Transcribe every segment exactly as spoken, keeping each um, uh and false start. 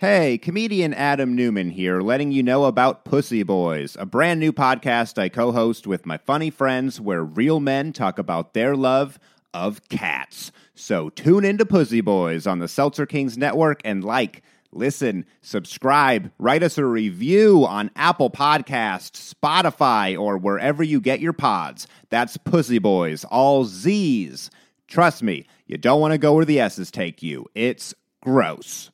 Hey, comedian Adam Newman here, letting you know about Pussy Boys, a brand new podcast I co-host with my funny friends where real men talk about their love of cats. So tune into Pussy Boys on the Seltzer Kings Network and like, listen, subscribe, write us a review on Apple Podcasts, Spotify, or wherever you get your pods. That's Pussy Boys, all Z's. Trust me, you don't want to go where the S's take you. It's gross.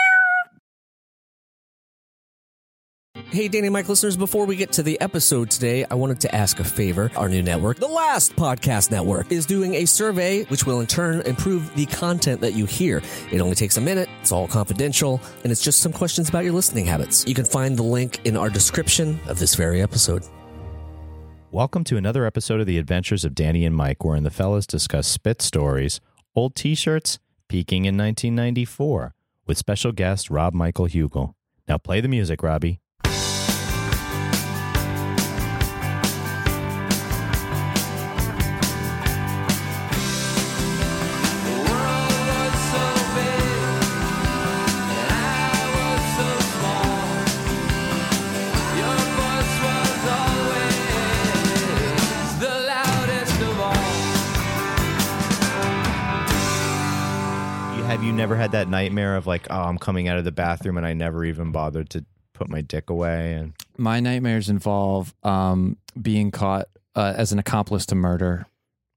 Hey, Danny and Mike listeners, before we get to the episode today, I wanted to ask a favor. Our new network, The Last Podcast Network, is doing a survey which will in turn improve the content that you hear. It only takes a minute, it's all confidential, and it's just some questions about your listening habits. You can find the link in our description of this very episode. Welcome to another episode of The Adventures of Danny and Mike, wherein the fellas discuss spit stories, old t-shirts, peaking in nineteen ninety-four, with special guest Rob Michael Hugel. Now play the music, Robbie. Have you never had that nightmare of like, oh, I'm coming out of the bathroom and I never even bothered to put my dick away? And my nightmares involve um, being caught uh, as an accomplice to murder.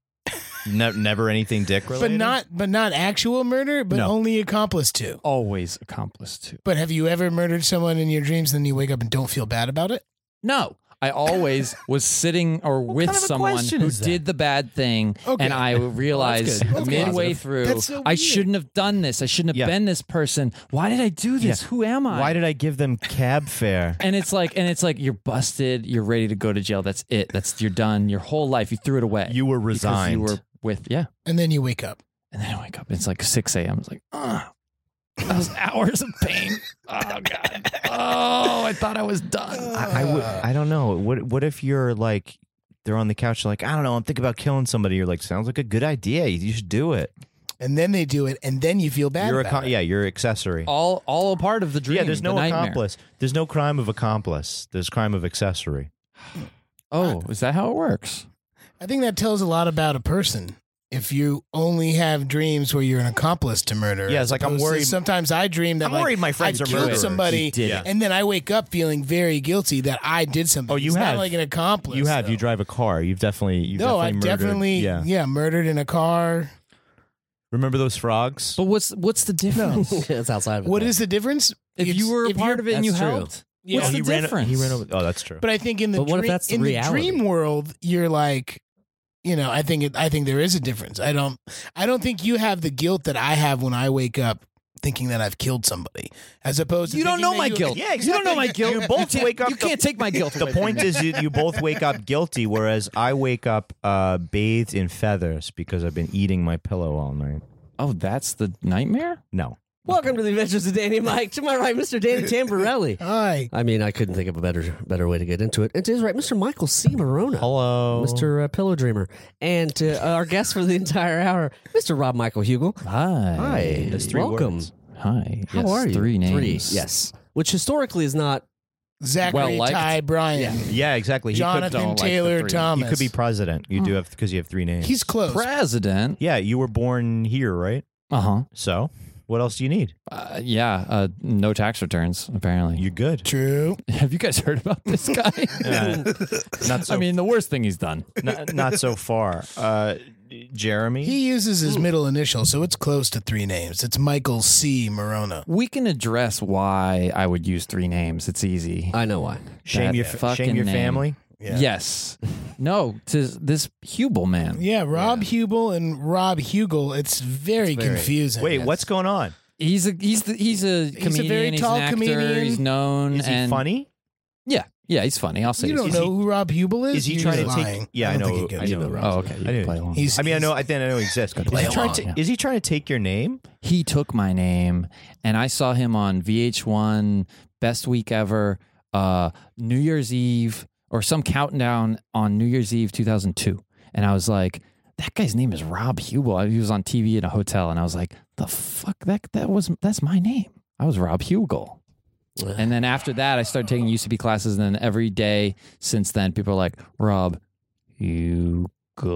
Ne- never anything dick related? But not but not actual murder, but No. only accomplice to. Always accomplice to. But have you ever murdered someone in your dreams and then you wake up and don't feel bad about it? No. I always was sitting or with kind of a someone question who is that? did the bad thing, Okay. and I realized good. That's midway positive. through, That's so I weird. shouldn't have done this. I shouldn't have Yeah. been this person. Why did I do this? Yeah. Who am I? Why did I give them cab fare? and it's like, and it's like, you're busted. You're ready to go to jail. That's it. That's you're done. Your whole life, you threw it away. You were because resigned. You were with yeah. And then you wake up. And then I wake up. It's like six a.m. It's like, ah, those hours of pain. Oh God. Oh, I thought I was done. I, I would. I don't know. What What if you're like, they're on the couch, like, I don't know, I'm thinking about killing somebody. You're like, sounds like a good idea. You should do it. And then they do it, and then you feel bad You're a about co- it. yeah, you're accessory. All all a part of the dream. yeah, there's no the nightmare. accomplice. There's no crime of accomplice. There's crime of accessory. Oh, is that how it works? I think that tells a lot about a person. If you only have dreams where you're an accomplice to murder. Yeah, as it's like I'm opposed to worried- sometimes I dream that I'm like, worried my friends I are killed murderers. somebody, You did it. and then I wake up feeling very guilty that I did something. Oh, you it's have. not like an accomplice. You have. though. You drive a car. You've definitely. You've No, definitely I've murdered. definitely Yeah. yeah murdered in a car. Remember those frogs? But what's what's the difference? It's outside of it. What though. is the difference? If It's- you were a if part you're- of it and you That's true. helped, Yeah. what's he the ran. difference? He ran over. Oh, that's true. But I think in the But what if dream, that's the in reality? the dream world, you're like, you know, I think it, I think there is a difference. I don't I don't think you have the guilt that I have when I wake up thinking that I've killed somebody, as opposed to You don't thinking know that my you- guilt. Yeah, You don't know my exactly. guilt. You both can't- wake up You the- can't take my guilt. The away point from me. is, you, you both wake up guilty, whereas I wake up uh, bathed in feathers because I've been eating my pillow all night. Oh, that's the nightmare? No. Welcome to the Adventures of Danny and Mike. To my right, Mister Danny Tamborelli. Hi. I mean, I couldn't think of a better better way to get into it. And to his right, Mister Michael C. Morona. Hello. Mister Uh, Pillow Dreamer. And to uh, our guest for the entire hour, Mister Rob Michael Hugel. Hi. Hi. There's three Welcome. words. Hi. How Yes, are you? Three names. Three, yes. Which historically is not... Zachary Well-liked. Ty Bryan, Yeah, exactly. He Jonathan don't like the Taylor three. Thomas. could, he could be president. You do have because you have three names. He's close. President. yeah, you were born here, right? Uh huh. So, what else do you need? Uh, yeah. Uh, no tax returns, apparently. You're good. True. Have you guys heard about this guy? Uh, not so. I mean, the worst thing he's done. not, not so far. Uh, Jeremy. He uses his middle initial, so it's close to three names. It's Michael C. Morona. We can address why I would use three names. It's easy. I know why. shame that your fucking shame your name. family. Yeah. Yes. No, to this Hubel man. Yeah, Rob Hubel and Rob Hugel. It's very, very- confusing. Wait, what's going on? He's a he's the, he's a comedian. very he's tall an actor. comedian. He's known. Is he and funny? Yeah, yeah, he's funny. I'll say You he's don't Is know he- who Rob Hubel is? Is he You're trying to just take? lying. Yeah, I, don't know. think he I gets know. it. Rob. Oh, okay. You I can do. play along. He's, I mean, I know. I he's- think I know he exists. But play is he, trying along, to, yeah. is he trying to take your name? He took my name, and I saw him on V H one Best Week Ever, uh, New Year's Eve, or some countdown on New Year's Eve two thousand two, and I was like, that guy's name is Rob Hubel. He was on T V in a hotel, and I was like, the fuck, that that was that's my name. I was Rob Hugel. And then after that, I started taking U C B classes. And then every day since then, people are like, Rob Hugel?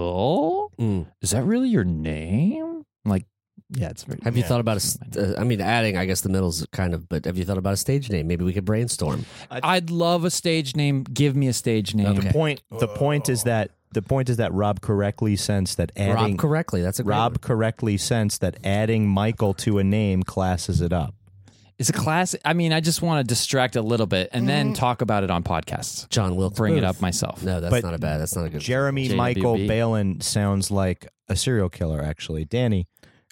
Mm. Is that really your name? I'm like, yeah, it's very. Have you Yeah. thought about a? st- Uh, I mean, adding. I guess the middle's kind of. But have you thought about a stage name? Maybe we could brainstorm. I'd love a stage name. Give me a stage name. Okay. The point the point is that the point is that Rob correctly sensed that adding Rob correctly. That's a great Rob one. correctly sensed that adding Michael to a name classes it up. It's a class. I mean, I just want to distract a little bit and then talk about it on podcasts. John Wilkes. Bring it Booth. up myself. No, that's But not a bad. That's not a good. Jeremy J W B. Michael Balin sounds like a serial killer. Actually, Danny.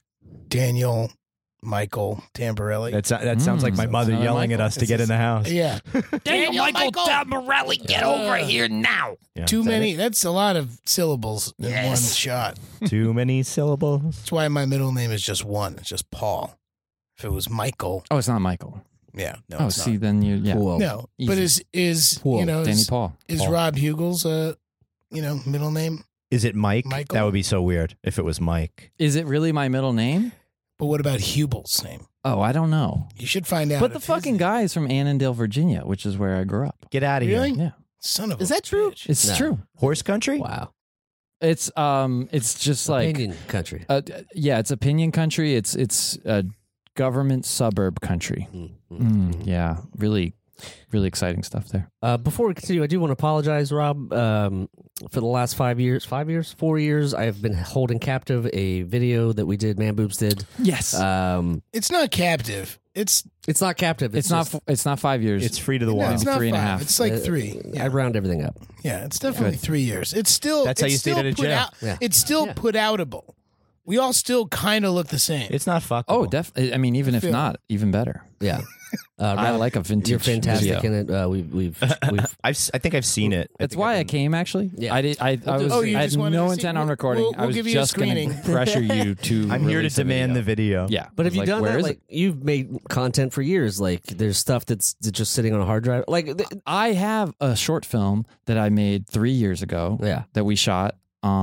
Daniel, Michael, Tamborelli. That's, that sounds like my Mm. mother Another yelling at Michael? us to get in the house. yeah. Daniel Michael Tamborelli, get over here now. Yeah. Too many. That's a lot of syllables in Yes. one shot. Too many syllables. That's why my middle name is just one. It's just Paul. If it was Michael, Oh, it's not Michael. yeah, no, oh, it's see, not. then you, yeah. Cool. No, but Easy. is is Paul, you know Danny is, Paul. is Paul. Rob Hugel's uh you know middle name? Is it Mike? Michael? That would be so weird if it was Mike. Is it really my middle name? But what about Hubel's name? Oh, I don't know. You should find out. But the if his fucking guy is from Annandale, Virginia, which is where I grew up. Get out of Really? here. Yeah, son of Is a that true? bitch. it's No. true. Horse country? Wow. It's um, it's just like Opinion country. uh, yeah, it's opinion country. It's it's a government suburb country. Mm, mm, Mm, mm. yeah, really, really exciting stuff there. Uh, before we continue, I do want to apologize, Rob. Um, for the last five years, five years, four years, I've been holding captive a video that we did, Man Boobs did. Yes, Um, It's not captive. It's it's not captive. it's, It's, not. just- f- It's not five years. It's free to the no, wild. it's not three and a five. half. It's like uh, three. I Yeah. round everything up. Yeah, it's definitely Good. three years. It's still That's how it's you stayed still out of put jail. out. Yeah. It's still Yeah. put outable. We all still kind of look the same. It's not fuckable. oh, definitely. I mean, even if Feel- not, even better. Yeah. Uh, I Rob, like a vintage. You're fantastic video. in it. Uh, we've we've we've I've, s- I think I've seen it. I That's think why I've I been- came. Actually, Yeah. I did. I, I do- was. Oh, you I just had wanted no to see- intent on we'll- recording. we'll- I was we'll give you a just going screening. to pressure you to. I'm here to release a demand the video. Yeah, But have I you was like, done where that? is Like it? you've made content for years. Like there's stuff that's that's just sitting on a hard drive. Like th- I have a short film that I made three years ago. yeah. That we shot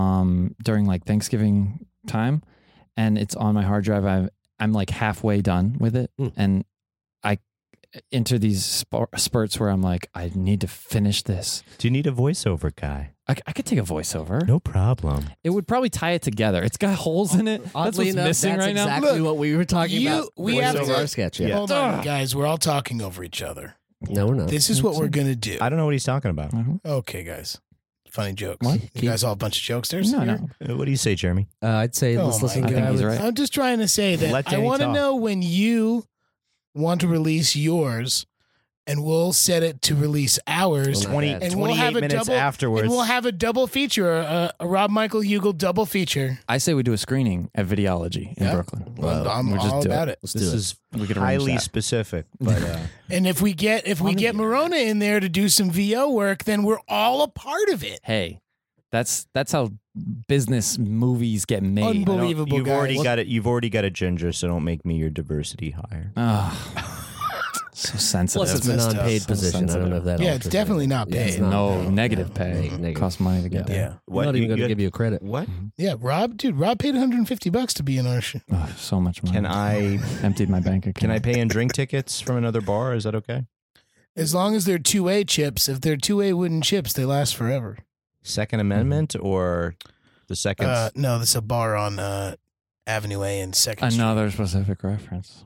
um during like Thanksgiving time, and it's on my hard drive. I'm I'm like halfway done with it, Hmm. and I enter these spur- spurts where I'm like, I need to finish this. Do you need a voiceover guy? I, I could take a voiceover. No problem. It would probably tie it together. It's got holes in it. That's Oddly what's enough, missing that's right now. exactly Look, what we were talking you- about. we voice have over to- our sketch. Yeah. Hold on, Ugh. guys. We're all talking over each other. No, we're not. This is what we're gonna do. I don't know what he's talking about. Mhm. Okay, guys. Funny jokes. What? You guys all a bunch of jokesters? No, here? no. Uh, What do you say, Jeremy? Uh, I'd say Oh let's my listen I to think guy he's with- right. I'm just trying to say that Let I Danny want to talk. know when you want to release yours, and we'll set it to release ours. Well, twenty, bad. and we'll twenty-eight have a minutes double, afterwards. and we'll have a double feature, a, a Rob Michael Hugel double feature. I say we do a screening at Videology in Yeah. Brooklyn. Well, I'm we'll just all do about it. Let's this do it. is We could arrange highly that. specific, but uh, And if we get if we Funny. get Morona in there to do some V O work, then we're all a part of it. Hey, that's that's how business movies get made. I don't- Unbelievable, you've guys. already got it. You've already got a ginger, so don't make me your diversity hire. Ah, so sensitive. Plus, it's a messed up. non-paid So position. I don't know if that. Yeah, alters it's definitely anything. not Yeah, it's paid. not no paid. negative No, pay. neg- negative. Costs money to get Yeah. there. Yeah, I'm not even going to you- give you a credit. What yeah. Rob, dude, Rob paid one hundred fifty bucks to be in our show. Oh, so much money. can I? Emptied my bank account. Can I pay in drink tickets from another bar? Is that okay? As long as they're two A chips. If they're two A wooden chips, they last forever. Second Amendment or the second? Uh, no, this is a bar on uh, Avenue A and Second Street. Another specific reference.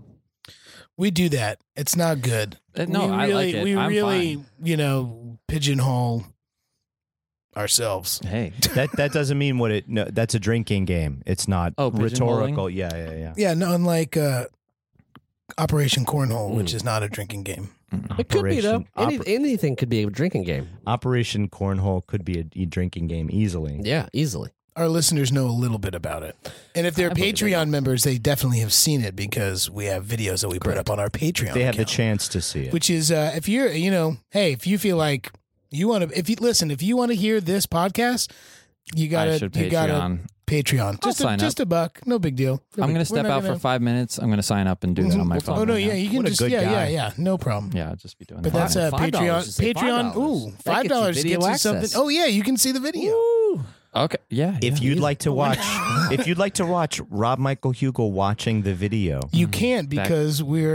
We do that. It's not good. Uh, no, we I really, like it. We I'm really, fine. you know, pigeonhole ourselves. Hey, that that doesn't mean what it. No, that's a drinking game. It's not Oh, rhetorical. Yeah, yeah, yeah. Yeah, no, unlike uh, Operation Cornhole, which Mm. is not a drinking game. It could be though. Operation- Any, Oper- anything could be a drinking game. Operation Cornhole could be a, a drinking game easily. Yeah, easily. Our listeners know a little bit about it. And if they're I believe Patreon members, they definitely have seen it because we have videos that we put up on our Patreon They have the account. chance to see it. Which is, uh, if you're, you know, hey, if you feel like you want to, if you listen, if you want to hear this podcast, you I gotta, should you gotta Patreon. Patreon. I'll Just a, sign just a buck, no big deal. I'm going We're to step not out gonna- for five minutes. I'm going to sign up and do that on my We'll phone. talk Oh no, right yeah, now. you can What a just, good yeah, guy. yeah, yeah, no problem. Yeah, I'll just be doing But that. that's uh, five dollars, Patreon. just say Patreon. five dollars. Ooh, That five gets you dollars video gets you access. something. Oh yeah, you can see the video. Woo! Okay, yeah. If yeah. you'd like to watch, if you'd like to watch Rob Michael Hugel watching the video, You can't because we're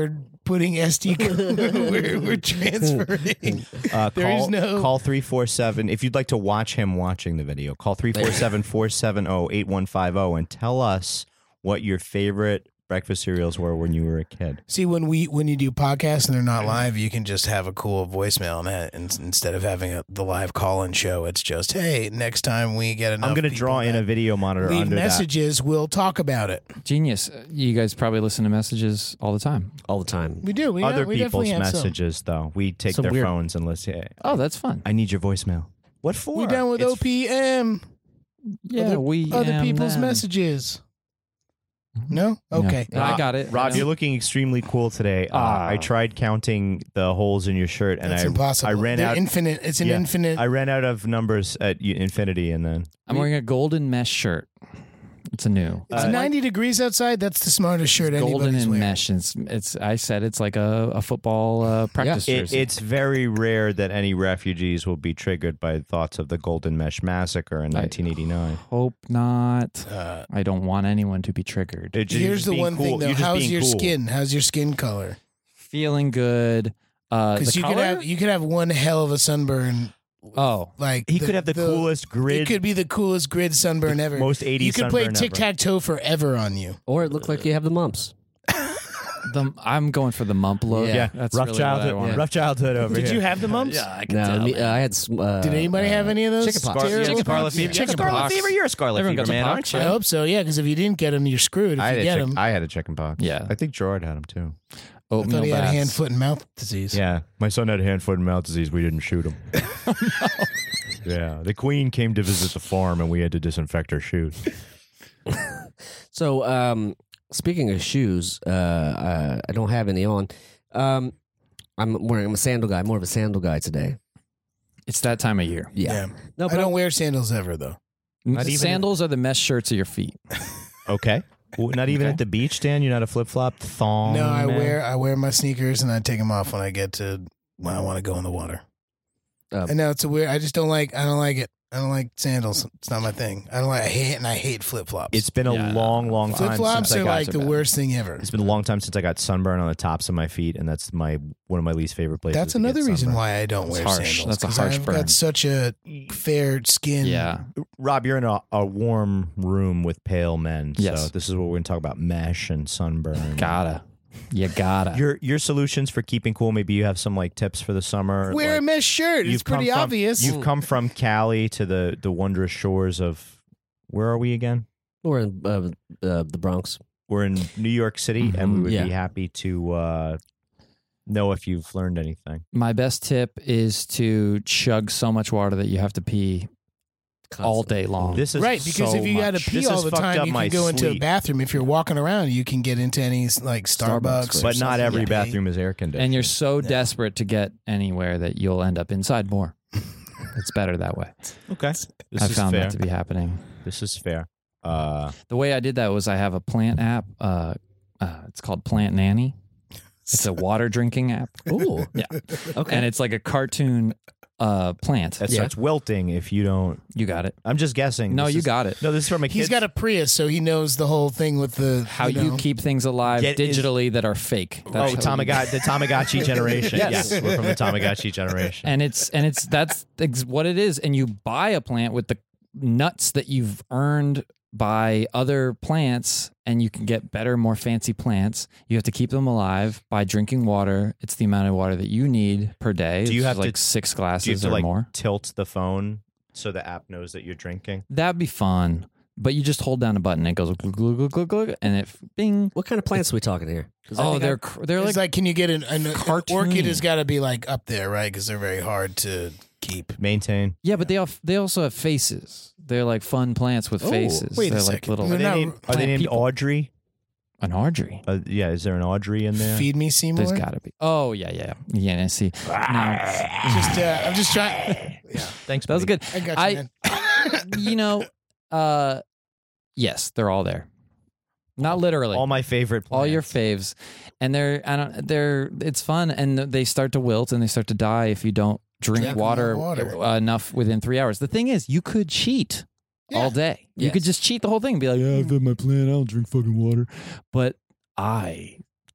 putting S D card. we're, we're transferring. Uh, There call, is no- call three four seven if you'd like to watch him watching the video. Call three four seven, four seven zero, eight one five zero and tell us what your favorite breakfast cereals were when you were a kid. See, when we when you do podcasts and they're not live, you can just have a cool voicemail, and, that, and instead of having a, the live call-in show, it's just, hey, next time we get enough I'm going to people draw in that a video monitor leave under messages, we'll talk about it. Genius. You guys probably listen to messages all the time. all the time. We do. We that. Other we people's definitely have some. messages, though. We take Some their weird- phones and listen. Hey, Oh, that's fun. I need your voicemail. What for? We're done with It's O P M. Yeah, other, we other am people's them. messages. No? Yeah. Okay. Yeah, I got it. Rob, I know. you're looking extremely cool today. Uh, Ah. I tried counting the holes in your shirt, and That's I impossible. I ran They're out. infinite. It's an Yeah. infinite. I ran out of numbers at y- infinity, and then I'm wearing a golden mesh shirt. It's a new. it's uh, ninety degrees outside. That's the smartest shirt golden anybody's and wearing. mesh. It's, it's. I said it's like a, a football uh, practice it, jersey. it's very rare that any refugees will be triggered by thoughts of the Golden Mesh Massacre in I- nineteen eighty-nine. Hope not. Uh, I don't want anyone to be triggered. It- just here's the being one cool. thing, though. You're just How's being your cool. skin? How's your skin color? Feeling good. Uh, Because the you could color? have you could have one hell of a sunburn. Oh, Like He the- could have the, coolest grid. It could be the coolest grid sunburn ever. most eighties You could play sunburn ever. tic tac toe forever on you. Or it looked like you have the mumps. the, I'm going for the mump look. Yeah. that's rough really what I childhood. wanted. Rough childhood over Did here. you have the mumps? Yeah, I can No, tell. me, man. uh, I had. s- Uh, Did anybody have any of those? chicken pox. Scar- terrible yeah, Scarlet pox? Fever. Chicken Scarlet pox. Fever. You're a Scarlet Everyone Fever got the man, pox, aren't you? I hope so. Yeah, because if you didn't get them, you're screwed. If I you had, get a chick- them, I had a chicken pox. Yeah. I think Gerard had them too. I Oatmeal thought he had baths. hand, foot, and mouth disease. Yeah, my son had hand, foot, and mouth disease. We didn't shoot him. Yeah, the queen came to visit the farm, and we had to disinfect her shoes. So, um, speaking of shoes, uh, uh, I don't have any on. Um, I'm wearing. I'm a sandal guy. More of a sandal guy today. It's that time of year. Yeah. Yeah. No, I but don't wear sandals ever, though. Not even- Sandals are the mesh shirts of your feet. Okay, well, not even Okay. at the beach, Dan. You're not a flip flop thong. no, I man? wear I wear my sneakers and I take them off when I get to when I want to go in the water. Um, I know it's a weird. I just don't like. I don't like it. I don't like sandals. It's not my thing. I don't like. I hate it, and I hate flip flops. It's been a Yeah. long, long Flip time flops since I are got. like the bad. worst thing ever. It's been a long time since I got sunburn on the tops of my feet, and that's my one of my least favorite places. That's to get another reason sunburn. why I don't It's wear harsh. sandals. That's a 'cause harsh I've burn. got such a fair skin. Yeah. Rob, you're in a, a warm room with pale men. Yes. So this is what we're going to talk about: mesh and sunburn. Gotta. You gotta. Your your solutions for keeping cool. Maybe you have some like tips for the summer. Wear like, a mesh shirt. It's you've come pretty from- obvious. You've come from Cali to the the wondrous shores of where are we again? we're in uh, uh, the Bronx. We're in New York City, and we Mhm, would yeah. be happy to uh, know if you've learned anything. My best tip is to chug so much water that you have to pee all day long. This is Right, because so if you got to much. pee This all has the fucked time, up you my can go into a sleep. bathroom. If you're walking around, you can get into any like Starbucks. Starbucks, or but not something. every Yeah. bathroom is air conditioned. and you're so desperate to get anywhere that you'll end up inside more. It's better that way. okay. This I is found fair. that to be happening. This is fair. Uh, The way I did that was I have a plant app. Uh, uh, it's called Plant Nanny. It's a water drinking app. Ooh. Yeah. Okay. And it's like a cartoon uh, plant. that Yeah. starts wilting if you don't. You got it. I'm just guessing. No, This you is- got it. No, this is from a He's kid's- got a Prius, so he knows the whole thing with the How you, you know. keep things alive Get- is- digitally that are fake. Oh, That's how you- Tamagotchi, the Tamagotchi generation. Yes. yes, we're from the Tamagotchi generation. and it's and it's that's ex- what it is. And you buy a plant with the nuts that you've earned by other plants, and you can get better, more fancy plants. You have to keep them alive by drinking water. It's the amount of water that you need per day. Do you It's have to- like six Do you have glasses to or like more? tilt the phone so the app knows that you're drinking? That'd be fun. But you just hold down a button, and it goes glug, glug, glug, glug, glug, and it bing. What kind of plants are we talking here? 'Cause I Oh, think I- they're cr- they're It's like, like, can you get an, an, an cartoon. orchid? Has got to be like up there, right? Because they're very hard to keep. Maintain. yeah, but they have, they also have faces. They're like fun plants with Oh, faces. wait a they're like second. little They're Are they not- named, are plant they named people. Audrey? an Audrey. Uh, yeah, is there an Audrey in there? Feed me, Seymour. There's got to be. Oh yeah, yeah, yeah. I see. Now, Just, uh, I'm just trying. Yeah, Thanks, that was buddy. good. I got you, I- man. You know, uh, yes, they're all there. Not literally. All my favorite plants. all your faves, and they're I don't they're it's fun, and they start to wilt and they start to die if you don't drink Drink water, enough water. uh, enough within three hours. The thing is, you could cheat Yeah. all day. You Yes. could just cheat the whole thing and be like, yeah, I've had my plan. I don't drink fucking water. But I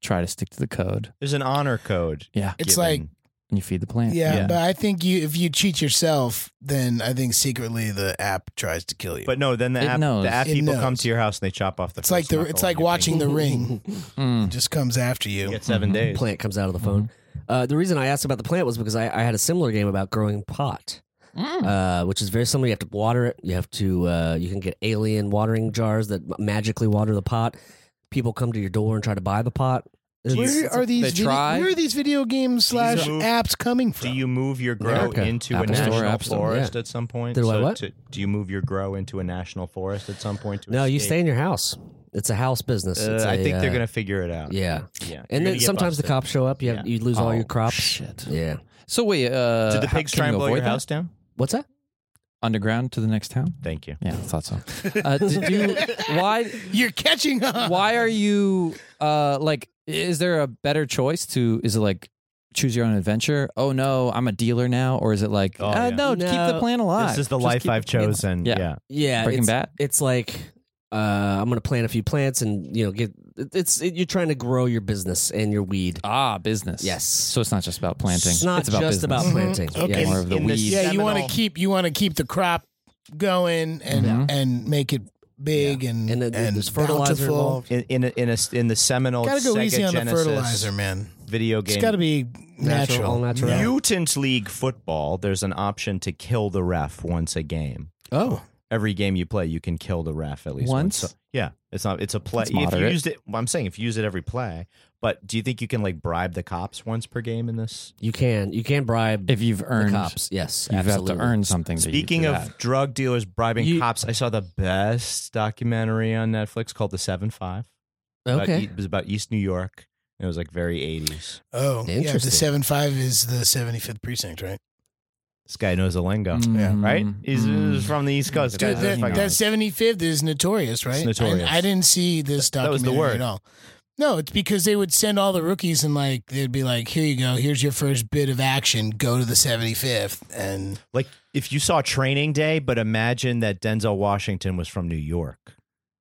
try to stick to the code. There's an honor code. Yeah. It's given. like, And you feed the plant. yeah, Yeah. but I think you if you cheat yourself, then I think secretly the app tries to kill you. But no, then the It app, knows. the app It people come knows. to your house and they chop off the. it's like the it's like watching The Ring. Mm. It just comes after you. You get seven days. Plant comes out of the phone. Uh, the reason I asked about the plant was because I, I had a similar game about growing pot, Mm. uh, which is very similar. You have to water it. You have to. Uh, you can get alien watering jars that magically water the pot. People come to your door and try to buy the pot. It's- Where it's- are these? They Video, try. where are these video games slash move- apps coming from? Do you move your grow America. into Apple a Store, national App Store, forest yeah. at some point? Do I So what? to- do you move your grow into a national forest at some point? To no, you escape? stay in your house. It's a house business. Uh, It's I a, think they're uh, gonna figure it out. Yeah, Yeah. and You're then gonna get sometimes the busted. cops show up. You have Yeah. you lose all Oh, your crops. shit. Yeah. So wait, uh, Did the how- pigs can try you and blow avoid your that? house down? What's that? Underground to the next town? Thank you. Yeah, I thought so. Uh, did you? Why? You're catching on. Why are you? Uh, like, is there a better choice to? Is it like choose your own adventure? Oh no, I'm a dealer now, or is it like Oh, uh, yeah. no, keep No. the plant alive? This is the Just life keep I've the plant- chosen. Yeah. Yeah. Yeah, Breaking it's, Bad? It's like uh, I'm going to plant a few plants and you know get. It's it, you're trying to grow your business and your weed. Ah, business. Yes. So it's not just about planting. It's not it's about just business. about Mhm. planting. Okay. Yes. More of the In the weed. Yeah, you want to seminal- keep you want to keep the crop going and Mhm. and make it big and And, and, then there's fertilizer bountiful. involved. In in a, in, a, in the seminal Gotta go Sega easy on the Genesis fertilizer, man. video game It's got to be Natural, all natural. natural. Mutant League Football, there's an option to kill the ref once a game. Oh, Every game you play, you can kill the ref at least Once? once. So, yeah, it's not. It's a play. That's If you moderate. used it, well, I'm saying if you use it every play. But do you think you can like bribe the cops once per game in this? You can you can bribe If you've the earned, cops. Yes, you absolutely. have to earn something. to Speaking do of that. drug dealers bribing You- cops, I saw the best documentary on Netflix called The Seven Five. About Okay. E- it was about East New York. It was like very eighties. oh, yeah. The Interesting. seven five is the seventy-fifth precinct, right? This guy knows the lingo, Mm, right? He's, mm. he's from the East Coast. Dude, guys. That, That's fucking- that seventy-fifth is notorious, right? It's notorious. I, I didn't see this That was the documentary word. at all. No, it's because they would send all the rookies and like they'd be like, "Here you go. Here's your first bit of action. Go to the seventy-fifth." And Like if you saw Training Day, but imagine that Denzel Washington was from New York.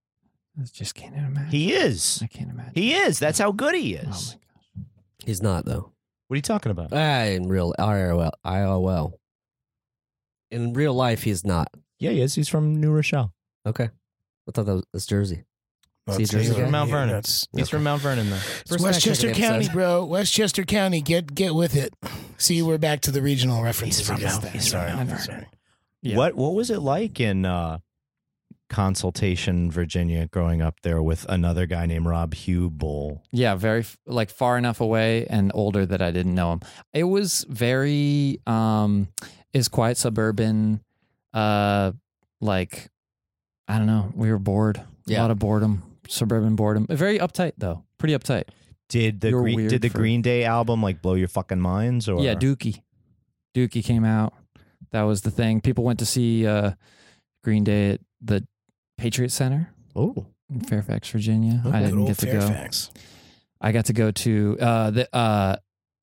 I just can't imagine. He is. I can't imagine. He is. That's how good he Oh my is. gosh. He's not though. What are you talking about? Ah, in real I R L. I R L. In real life, he's not. Yeah, he is. He's from New Rochelle. Okay. I thought that was that's Jersey. well, See, it's- Jersey He's guy? from Mount yeah, Vernon. that's- He's from Mount Vernon, though. It's First Westchester fact checking County, episode. bro. Westchester County. Get get with it. See, we're back to the regional references. from again. Mount- he's from Sorry, Mount I'm Vernon. sorry. Yeah. What What was it like in uh, Consultation, Virginia, growing up there with another guy named Rob Hubel? Yeah, very f- like far enough away and older that I didn't know him. It was very um is quiet suburban uh like I don't know, we were bored. A Yeah. lot of boredom, suburban boredom. Very uptight though. Pretty uptight. Did the You're Green, weird did the for- Green Day album like blow your fucking minds? Or Yeah, Dookie. Dookie came out. That was the thing. People went to see uh Green Day at the Patriot Center Oh. in Fairfax, Virginia. I Good didn't old get to go. Fairfax. I got to go to uh, the uh,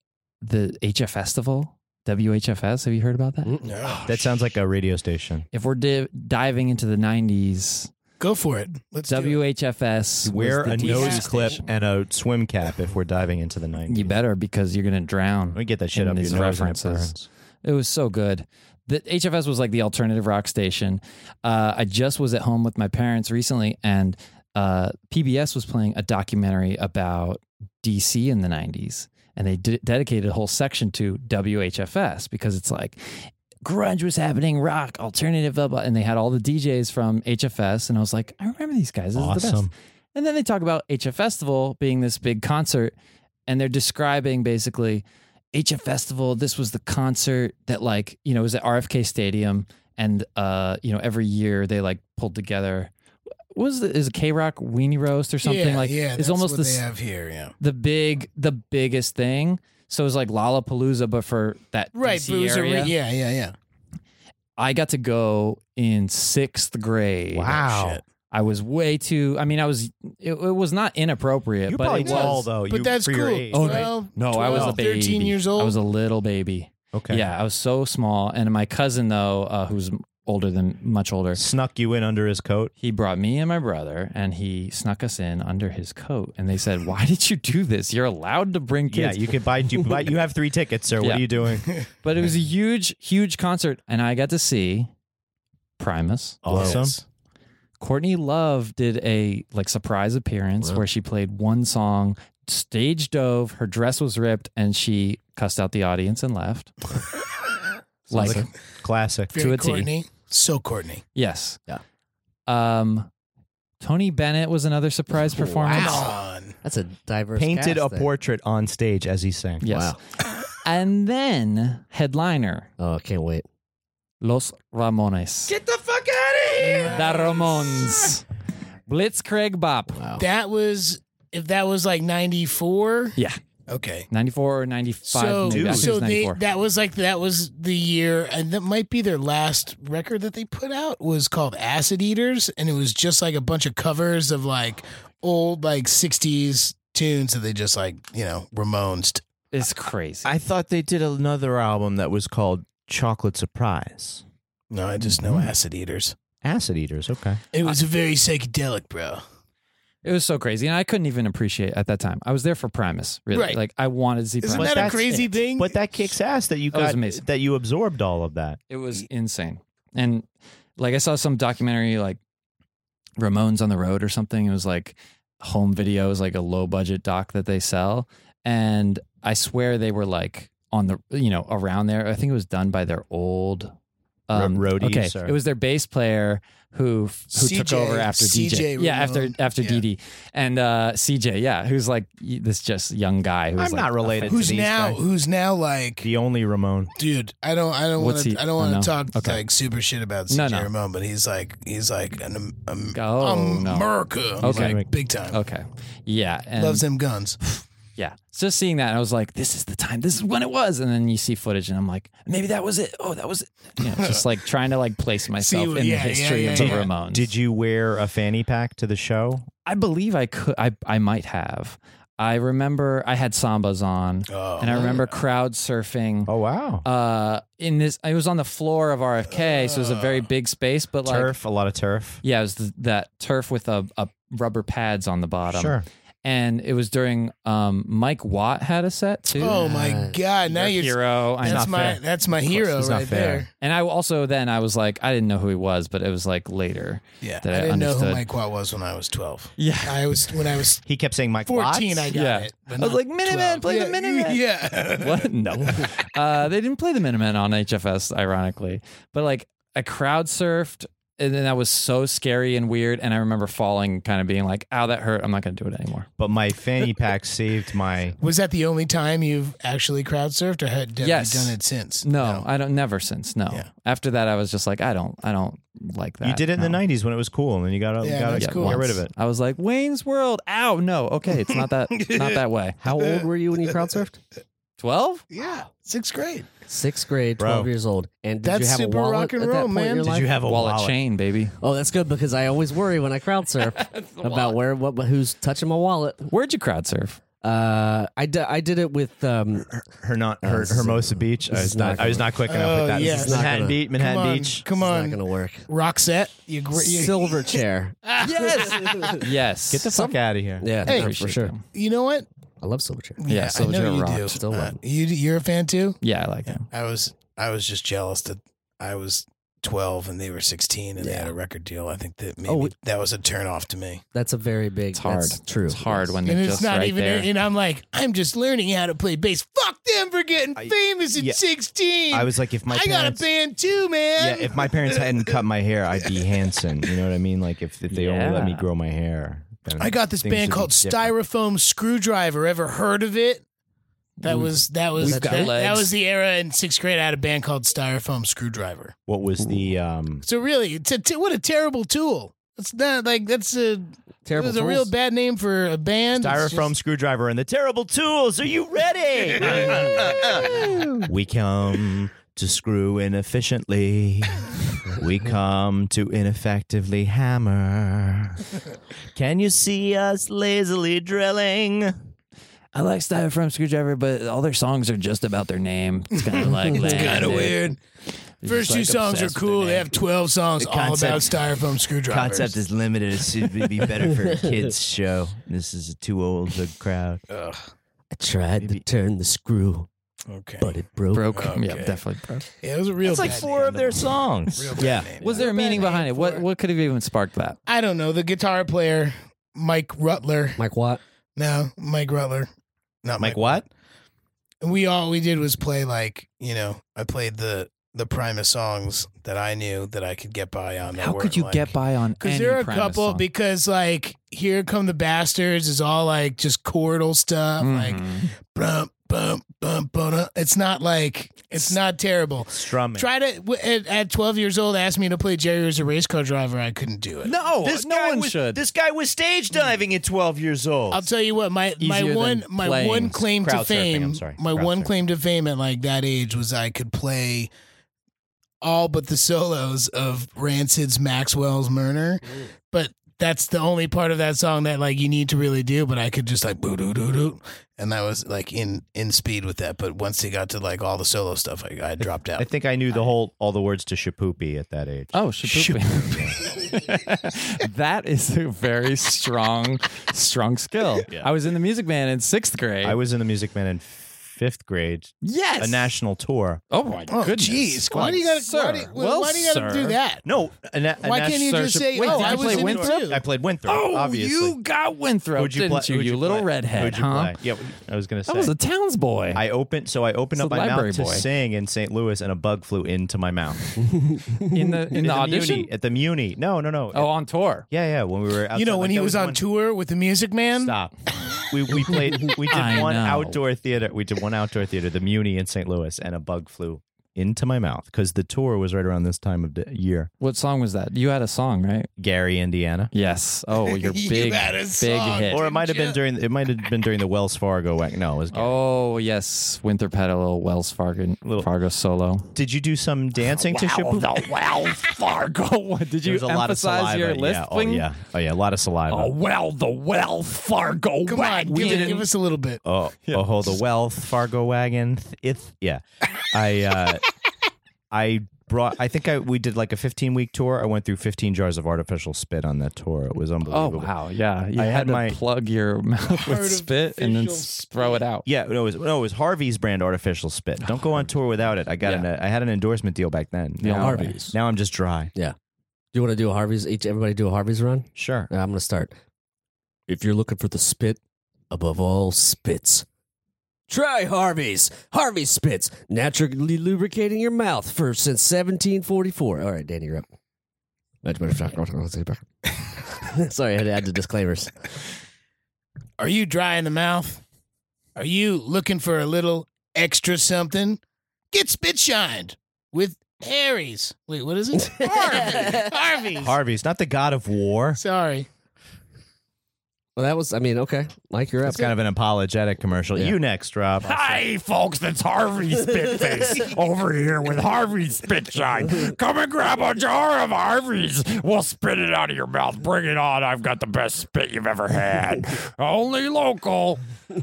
the H F Festival, W H F S. Have you heard about that? Mm. No. That sounds like a radio station. If we're di- diving into the nineties, Go for it. Let's do it. W H F S Wear was the a D C nose clip station. and a swim cap if we're diving into the nineties. You better, because you're gonna drown. Let me get that shit in up your these nose and it references. burns. It was so good. The H F S was like the alternative rock station. Uh, I just was at home with my parents recently, and uh, P B S was playing a documentary about D C in the nineties, and they d- dedicated a whole section to W H F S because it's like grunge was happening, rock, alternative, blah, blah, and they had all the D Js from H F S, and I was like, I remember these guys. This is the Awesome. best. And then they talk about H F Festival being this big concert, and they're describing basically H F Festival. This was the concert that, like, you know, it was at R F K Stadium, and uh, you know, every year they like pulled together. What was the, is a K Rock weenie roast or something? Yeah, like yeah, it's that's almost what the they s- have here. Yeah. the big the biggest thing. So it was like Lollapalooza, but for that Right. D C Boozer. area. Yeah. Yeah. Yeah. I got to go in sixth grade. Wow. Shit. I was way too. I mean, I was. It, it was not inappropriate, You're but probably it tall was. though. But you, that's for cool. your age, Oh, right? twelve, No, I was a twelve, baby. thirteen years old. I was a little baby. Okay. Yeah, I was so small, and my cousin though, uh, who's older than much older. Snuck you in under his coat. He brought me and my brother, and he snuck us in under his coat. And they said, "Why did you do this? You're allowed to bring kids." Yeah, you could buy. You buy. You have three tickets, sir. What Yeah. are you doing? But it was a huge, huge concert, and I got to see Primus. Awesome. Yes. Courtney Love did a like surprise appearance Wow. where she played one song, stage dove, her dress was ripped, and she cussed out the audience and left. like, Like classic. Very To a T. Courtney. So Courtney. yes. Yeah. Um, Tony Bennett was another surprise performance. Come on. That's a diverse. Painted cast a there. portrait on stage as he sang. Yes. Wow. And then headliner, Oh, I can't wait. Los Ramones. Get the fuck out of here. The Ramones. Blitzkrieg Bop. Wow. That was, if that was like ninety-four. Yeah. Okay. ninety-four or ninety-five. So, maybe. I think it so was they, ninety-four. that was like, that was the year, and that might be their last record that they put out was called Acid Eaters. And it was just like a bunch of covers of like old, like sixties tunes that they just like, you know, Ramones. It's crazy. I thought they did another album that was called Chocolate Surprise. No, I just know Mhm. Acid Eaters. Acid Eaters. Okay. It was very psychedelic, bro. It was so crazy, and I couldn't even appreciate it at that time. I was there for Primus, really. Right. Like I wanted to see Isn't Primus. that a that's crazy it. thing? But that kicks ass that you That was got amazing. that you absorbed all of that. It was insane, and like I saw some documentary, like Ramones on the Road or something. It was like home videos, like a low budget doc that they sell, and I swear they were like on the you know around there. I think it was done by their old um, Ro- roadies Okay, or- it was their bass player who who C J, took over after C J D J. Yeah, after Ramone. after Yeah. D D and uh, C J. Yeah, who's like this just young guy who's I'm like, not related Who's to these now? guys. Who's now like? The only Ramon. Dude, I don't, I don't want What's to, he- I don't I want know. to talk Okay. like super shit about No, C J no. Ramone, but he's like, he's like an um, Oh, no. America, Okay. like, big time. Okay, yeah, and Loves them guns. yeah. Just seeing that, I was like, this is the time. This is when it was. And then you see footage, and I'm like, maybe that was it. Oh, that was it. You know, just like trying to like place myself what- in yeah, the yeah, history yeah, of the yeah. Ramones. Did you wear a fanny pack to the show? I believe I could. I I might have. I remember I had sambas on, Oh, and I remember crowd surfing. Oh wow. Uh, in this, I was on the floor of R F K, so it was a very big space. But like, Turf, a lot of turf. yeah, it was th- that turf with a, a rubber pads on the bottom. Sure. And it was during um, Mike Watt had a set too. Oh my Uh, God! Now Your you're hero. I that's know. my that's my hero It's not right fair. there. And I also then I was like, I didn't know who he was, but it was like later. Yeah, That I I didn't know who understood. Mike Watt was when I was twelve. Yeah. I was when I was He kept saying Mike fourteen. Watts. I got Yeah. it. but I was not like, Minutemen, twelve. play the yeah, Minutemen. Yeah. What? No. uh, they didn't play the Minutemen on H F S, ironically. But like I crowd surfed, and then that was so scary and weird. And I remember falling, kind of being like, ow, that hurt. I'm not going to do it anymore. But my fanny pack saved my. Was that the only time you've actually crowd surfed, or had have Yes. you done it since? No, I don't. Never since. No. Yeah. After that, I was just like, I don't. I don't like that. You did it in the No. nineties when it was cool, and then you got to Yeah, got that's to cool. get rid of it. I was like, Wayne's World. Ow, no. Okay, it's not that. not that way. How old were you when you crowd surfed? Twelve? Yeah, sixth grade. Sixth grade, Bro. twelve years old. And did That's you have super a wallet rock and at that roll, point man. in your Did life? you have a Wallet, wallet? chain, baby. Oh, that's good because I always worry when I crowd surf about where what who's touching my wallet. Where'd you crowd surf? Uh, I, d- I did it with um, Her not Oh, her this is- Hermosa Beach. I this was is not. not I was gonna- not quick enough Oh, with that. yes. This is This is not Manhattan gonna- Beach. Manhattan Come on, Beach. come it's on, not gonna work. Roxette. You, gr- you, Silver chair. Yes. yes. Get the fuck out of here. Yeah, Hey. no, for sure. you know what? I love silver chair. Yeah, I Silver know Chair you rocked. do. Still Uh, love you, you're a fan too. Yeah, I like it. I was I was just jealous that I was twelve and they were sixteen and they Yeah. had a record deal. I think that maybe Oh, we- that was a turn off to me. That's a very big. It's hard. That's true. It's hard when they're And it's just not right even. there. And I'm like, I'm just learning how to play bass. Fuck them for getting I- famous at yeah. sixteen. I was like, if my I parents, got a band too, man. yeah, if my parents hadn't cut my hair, I'd be Hanson. You know what I mean? Like if, if they only let me Yeah. grow my hair. then I got this things band would be called different. Styrofoam Screwdriver. Ever heard of it? That was that was We've got that, legs. that was the era in sixth grade. I had a band called Styrofoam Screwdriver. What was the um? So really, it's a, t- what a terrible tool. It's not like that's a Terrible. It's a real tools. bad name for a band. It's Styrofoam just- screwdriver and the terrible tools. Are you ready? We come to screw inefficiently. We come to ineffectively hammer. Can you see us lazily drilling? I like Styrofoam Screwdriver, but all their songs are just about their name. It's kind of like It's kind of weird. First two like songs are obsessed with cool. their They name. have twelve songs The all about concept- styrofoam screwdrivers. Concept is limited. It should be better for a kids show. This is too old for a crowd. Ugh. I tried to turn the screw, Okay. but it broke. broke. Okay. Yeah, definitely broke. Yeah, it was a real. It's like bad four name. of their songs. Real bad Yeah. name. Was there a Real bad meaning name behind it? for What what could have even sparked that? I don't know. The guitar player, Mike Rutler. Mike Watt. No, Mike Rutler. Not Mike Mike. what? And we all we did was play like you know. I played the the Primus songs that I knew that I could get by on. that How could weren't, you like, get by on? Because any there are a Primus couple. song? Because like Here Come the Bastards is all like just chordal stuff. Like Mhm. bum bum bum bum. It's not like it's not terrible. Strumming. Try to w- at, at twelve years old. Ask me to play Jerry as a race car driver. I couldn't do it. no, This no guy one was, should. This guy was stage diving at twelve years old. I'll tell you what. My my Easier one than my playing one claim to crowd surfing, fame. I'm sorry, My crowd one surfing. claim to fame at like that age was I could play all but the solos of Rancid's Maxwell's Murder, but that's the only part of that song that like you need to really do. But I could just like boo doo doo doo, and that was like in in speed with that. But once he got to like all the solo stuff, I, I dropped out. I think I knew the whole all the words to Shapoopy at that age. Oh, Shapoopy. That is a very strong, strong skill. Yeah. I was in the Music Man in sixth grade. I was in the Music Man in fifth grade, yes, a national tour. Oh my Oh, goodness! jeez. Why do you gotta? Sir. Why do you, well, why do you gotta sir. do that? No, a na- a Why nas- can't you Sir, just Shap- say, Wait, "Oh, did I you was play in it Winthrop? too"? I played Winthrop. Oh, obviously. you got Winthrop, Who'd you didn't play? you? Who'd You you little play? redhead, Who'd you huh? play? Yeah, I was gonna say. That was a Towns boy. I opened, so I opened It's up a my library mouth to boy. sing in Saint Louis, and a bug flew into my mouth. in the in the audition. Muni, at the Muni. No, no, no. Oh, on tour. yeah, yeah. When we were, outside, You know, like, when he that was on one- tour with the Music Man. Stop. We we played. We did I one know. outdoor theater. We did one outdoor theater, the Muni in Saint Louis, and a bug flew into my mouth because the tour was right around this time of the year. What song was that? You had a song, right? Gary, Indiana. Yes. Oh, your You big, had a big song. hit. Or it might have been during. It might have been during the Wells Fargo. Whack. No, it was. Gary. Oh yes, Winthrop had a little Wells Fargo, Little- Fargo solo. Did you do some dancing to Shapoopy? the Wells Fargo. What, did There you was a lot of emphasize saliva. your yeah. lisping? Oh yeah. Oh yeah. A lot of saliva. Oh well, the Wells Fargo. Come on, give, it, give us a little bit. Oh, oh, the wealth Fargo wagon. If yeah, I uh, I brought. I think I we did like a fifteen week tour. I went through fifteen jars of artificial spit on that tour. It was Oh unbelievable. wow, yeah. You I had, had to my- plug your mouth with spit and then Artificial s- throw it out. Yeah, no, it was no, it was Harvey's brand artificial spit. Don't go on tour without it. I got Yeah. an I had an endorsement deal back then. Yeah, Now- Harvey's. Now I'm just dry. Do you want to do a Harvey's? Each everybody do a Harvey's run. Sure. I'm going to start. If you're looking for the spit above all spits, try Harvey's. Harvey's Spits, naturally lubricating your mouth for since seventeen forty-four. All right, Danny, you're up. Sorry, I had to add the disclaimers. Are you dry in the mouth? Are you looking for a little extra something? Get spit shined with Harry's. Wait, what is it? Harvey. Harvey's. Harvey's, not the god of war. Sorry. Well, that was, I mean, okay. Mike, you're up. That's kind of an apologetic commercial. Yeah. You next, Rob. Hi, folks, it's Harvey Spitface over here with Harvey Spitshine. Come and grab a jar of Harvey's. We'll spit it out of your mouth. Bring it on. I've got the best spit you've ever had. Only local.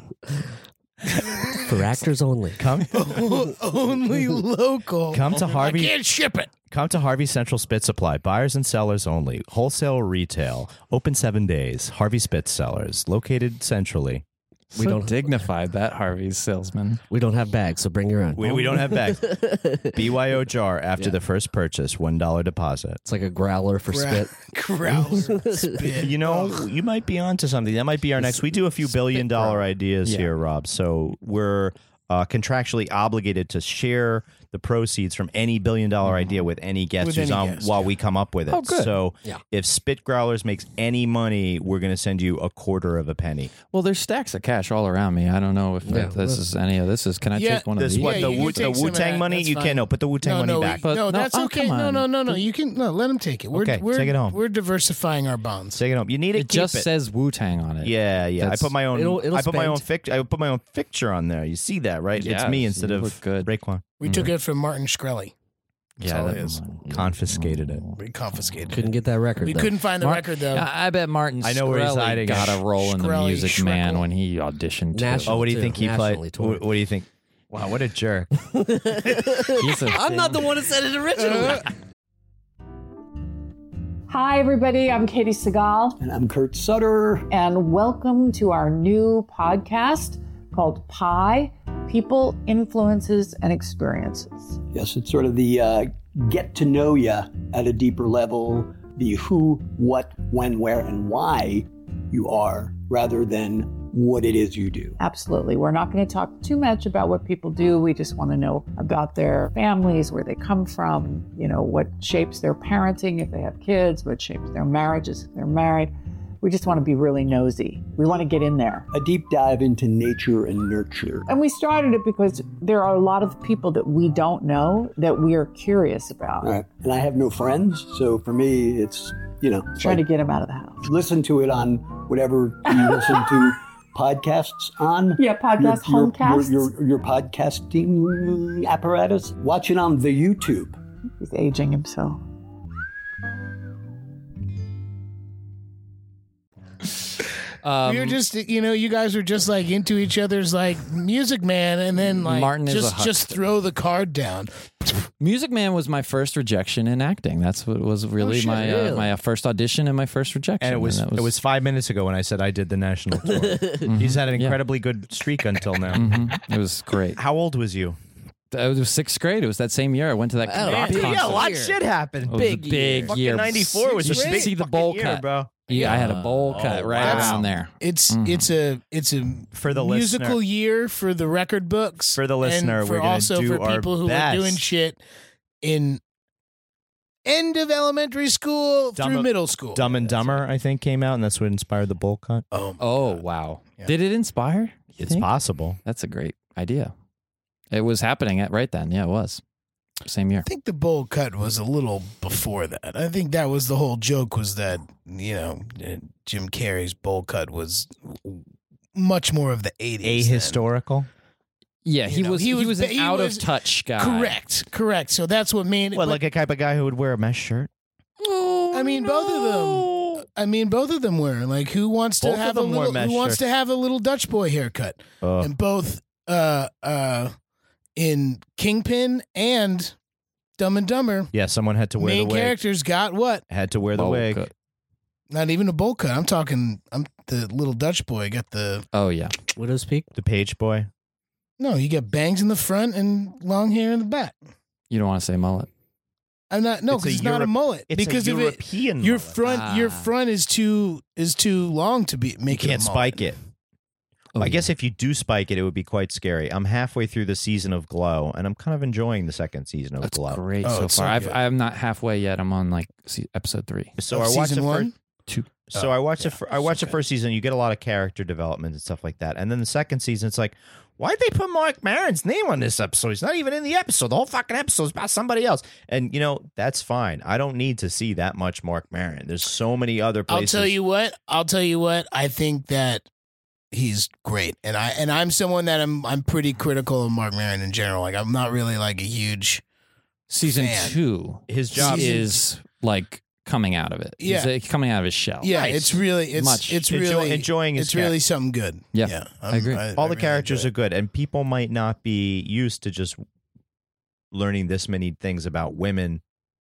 For actors only. Come, Only local. come to I Harvey. can't ship it. Come to Harvey Central Spit Supply. Buyers and sellers only. Wholesale retail. Open seven days. Harvey Spit Sellers. Located centrally. We don't dignified that Harvey's salesman. We don't have bags, so bring your own. We, we don't have bags. B Y O jar after the first purchase. one dollar deposit. It's like a growler for spit. Growler spit. You know, you might be onto something. That might be our next. We do a few billion dollar ideas Yeah. here, Rob. So we're uh, contractually obligated to share the proceeds from any billion dollar idea with any guest With who's any on guest, while yeah. we come up with it. Oh, good. So Yeah. if Spit Growlers makes any money, we're going to send you a quarter of a penny. Well, there's stacks of cash all around me. I don't know if Yeah. this is any of this is. Can I Yeah, take one This of these? what Yeah, the you can Wu- take the some of Wu Tang that. money? That's You fine. can't. No, put the Wu Tang No, money no, back. we- But no, no, that's oh, okay. come No, on. no, no, no. You can no. Let him take it. We're, Okay, we're, take it home. We're diversifying our bonds. Take it home. You need it. It just says Wu Tang on it. Yeah, yeah. That's- I put my own. It'll- it'll I put my own spend. fic- I put my own picture on there. You see that, right? it's Yes, me instead you of look good. Raekwon. We took it from Martin Shkreli. That's yeah, all that it is. Confiscated it. We confiscated it. Couldn't get that record. We though. couldn't find the Mar- record though. I I bet Martin I know where he's Shkreli hiding got it. a role in the Shkreli, Music Man Shrekel. when he auditioned too. National. Oh, what do you too. think he Nationally played? toured. What, what do you think? Wow, what a jerk. He's a I'm not the one that said it originally. Hi, everybody. I'm Katie Segal, And I'm Kurt Sutter. and welcome to our new podcast called Pi People, Influences, and Experiences. Yes, it's sort of the uh, get to know you at a deeper level, the who, what, when, where, and why you are, rather than what it is you do. Absolutely. We're not going to talk too much about what people do. We just want to know about their families, where they come from, you know, what shapes their parenting if they have kids, what shapes their marriages if they're married. We just want to be really nosy. We want to get in there. A deep dive into nature and nurture. And we started it because there are a lot of people that we don't know that we are curious about. All right. And I have no friends, so for me, it's, you know, Trying like, to get them out of the house. listen to it on whatever you listen to podcasts on. Yeah, podcast, your, homecasts. Your, your, your podcasting apparatus. Watch it on the YouTube. He's aging himself. Um, we were just, you know, you guys were just like into each other's like Music Man, and then like Martin is a just huckster. just throw the card down. Music Man was my first rejection in acting. That's what was really shit, my really? uh, my first audition and my first rejection. And it was, that it was five minutes ago when I said I did the national tour. He's had an Yeah. incredibly good streak until now. Mhm. It was great. How old was you? It was sixth grade. It was that same year I went to that Wow. rock Yeah, concert. Yeah, a lot of Year. shit happened. It was Big a big Fucking year. ninety-four was You a should big see the fucking bowl year, cut, bro. Yeah, I had a bowl cut Oh, right wow. around there. It's Mhm. it's a it's a For the musical listener. year for the record books. For the listener, and for we're gonna also do for our people who best. are doing shit in end of elementary school Dumb- through middle school. Dumb and Dumber, I think, came out, and that's what inspired the bowl cut. Oh, my Oh God. wow! Yeah. Did it inspire? you It's think? possible. That's a great idea. It was happening at right then. Yeah, it was. Same year. I think the bowl cut was a little before that. I think that was the whole joke, was that, you know, uh, Jim Carrey's bowl cut was much more of the eighties. Ahistorical. Yeah, You he know, was he he was was, ba- an he out was- of touch guy. Correct, correct. So that's what made it. What, but- like a type of guy who would wear a mesh shirt? I mean, both of them. I mean, both of them were like, who wants to Both of have a them wore little? mesh Who wants shirts. to have a little Dutch boy haircut? Uh, And both, uh, uh, in Kingpin and Dumb and Dumber, yeah, someone had to wear main the wig. characters got what? Had to wear the Bowl wig. cut. Not even a bowl cut. I'm talking. I'm the little Dutch boy got the. Oh yeah. Widow's Peak. The page boy. No, you got bangs in the front and long hair in the back. You don't want to say mullet. I'm not. No, It's a because it's not a Europe- mullet. It's because a if it, European your mullet. front, your Ah. front is too is too long to be You make it. can't a mullet. spike it. Oh, I yeah. guess if you do spike it, it would be quite scary. I'm halfway through the season of Glow, and I'm kind of enjoying the second season of That's Glow. great Oh, so it's far. so I've, good. I'm not halfway yet. I'm on like se- episode three. So Of I watched season the one? first. Two. So Oh, I watched yeah, the fir- I watched so the first season. You get a lot of character development and stuff like that, and then the second season, it's like, why'd they put Mark Maron's name on this episode? He's not even in the episode. The whole fucking episode is about somebody else. And you know that's fine. I don't need to see that much Mark Maron. There's so many other I'll places. tell you what. I'll tell you what. I think that he's great, and I and I'm someone that I'm I'm pretty critical of Mark Maron in general. Like I'm not really like a huge. Season fan. two his job Season- is like coming out of it. He's, Yeah. uh, coming out of his shell. Yeah, Nice. it's really it's Much. it's Enjoy- really enjoying his it's really something good. Yeah, yeah I agree. all the characters are good, and people might not be used to just learning this many things about women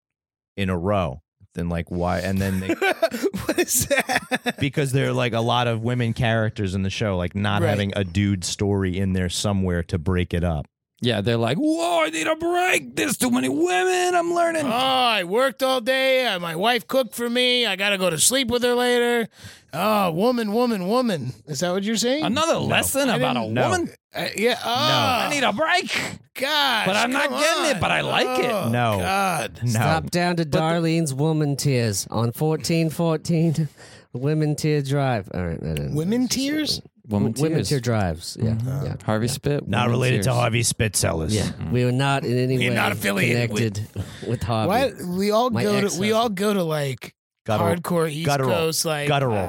in a row. Then like why? And then they, What is that? because there are like a lot of women characters in the show, like not Right. having a dude story in there somewhere to break it up. Yeah, they're like, whoa, I need a break. There's too many women. I'm learning. Oh, I worked all day. uh, My wife cooked for me. I got to go to sleep with her later. Oh, woman, woman, woman. Is that what you're saying? Another lesson I about a didn't- No. woman. Uh, yeah. Oh, I need a break. gosh. but I'm not come getting it, on. but I like it. Oh, No. God. No, Stop down to Darlene's Woman Tears on fourteen fourteen Women Tear Drive. All right. I don't- Women tears? Woman Women tears. Tear Drives. Yeah. Yeah. Harvey Spit. not woman related tears. to Harvey Spitzellis. Yeah. We were not in any We're way not affiliated with- connected with, Harvey. What? We all My go to we ex-husband. all go to like Guttural- hardcore East guttural. Coast like Guttural.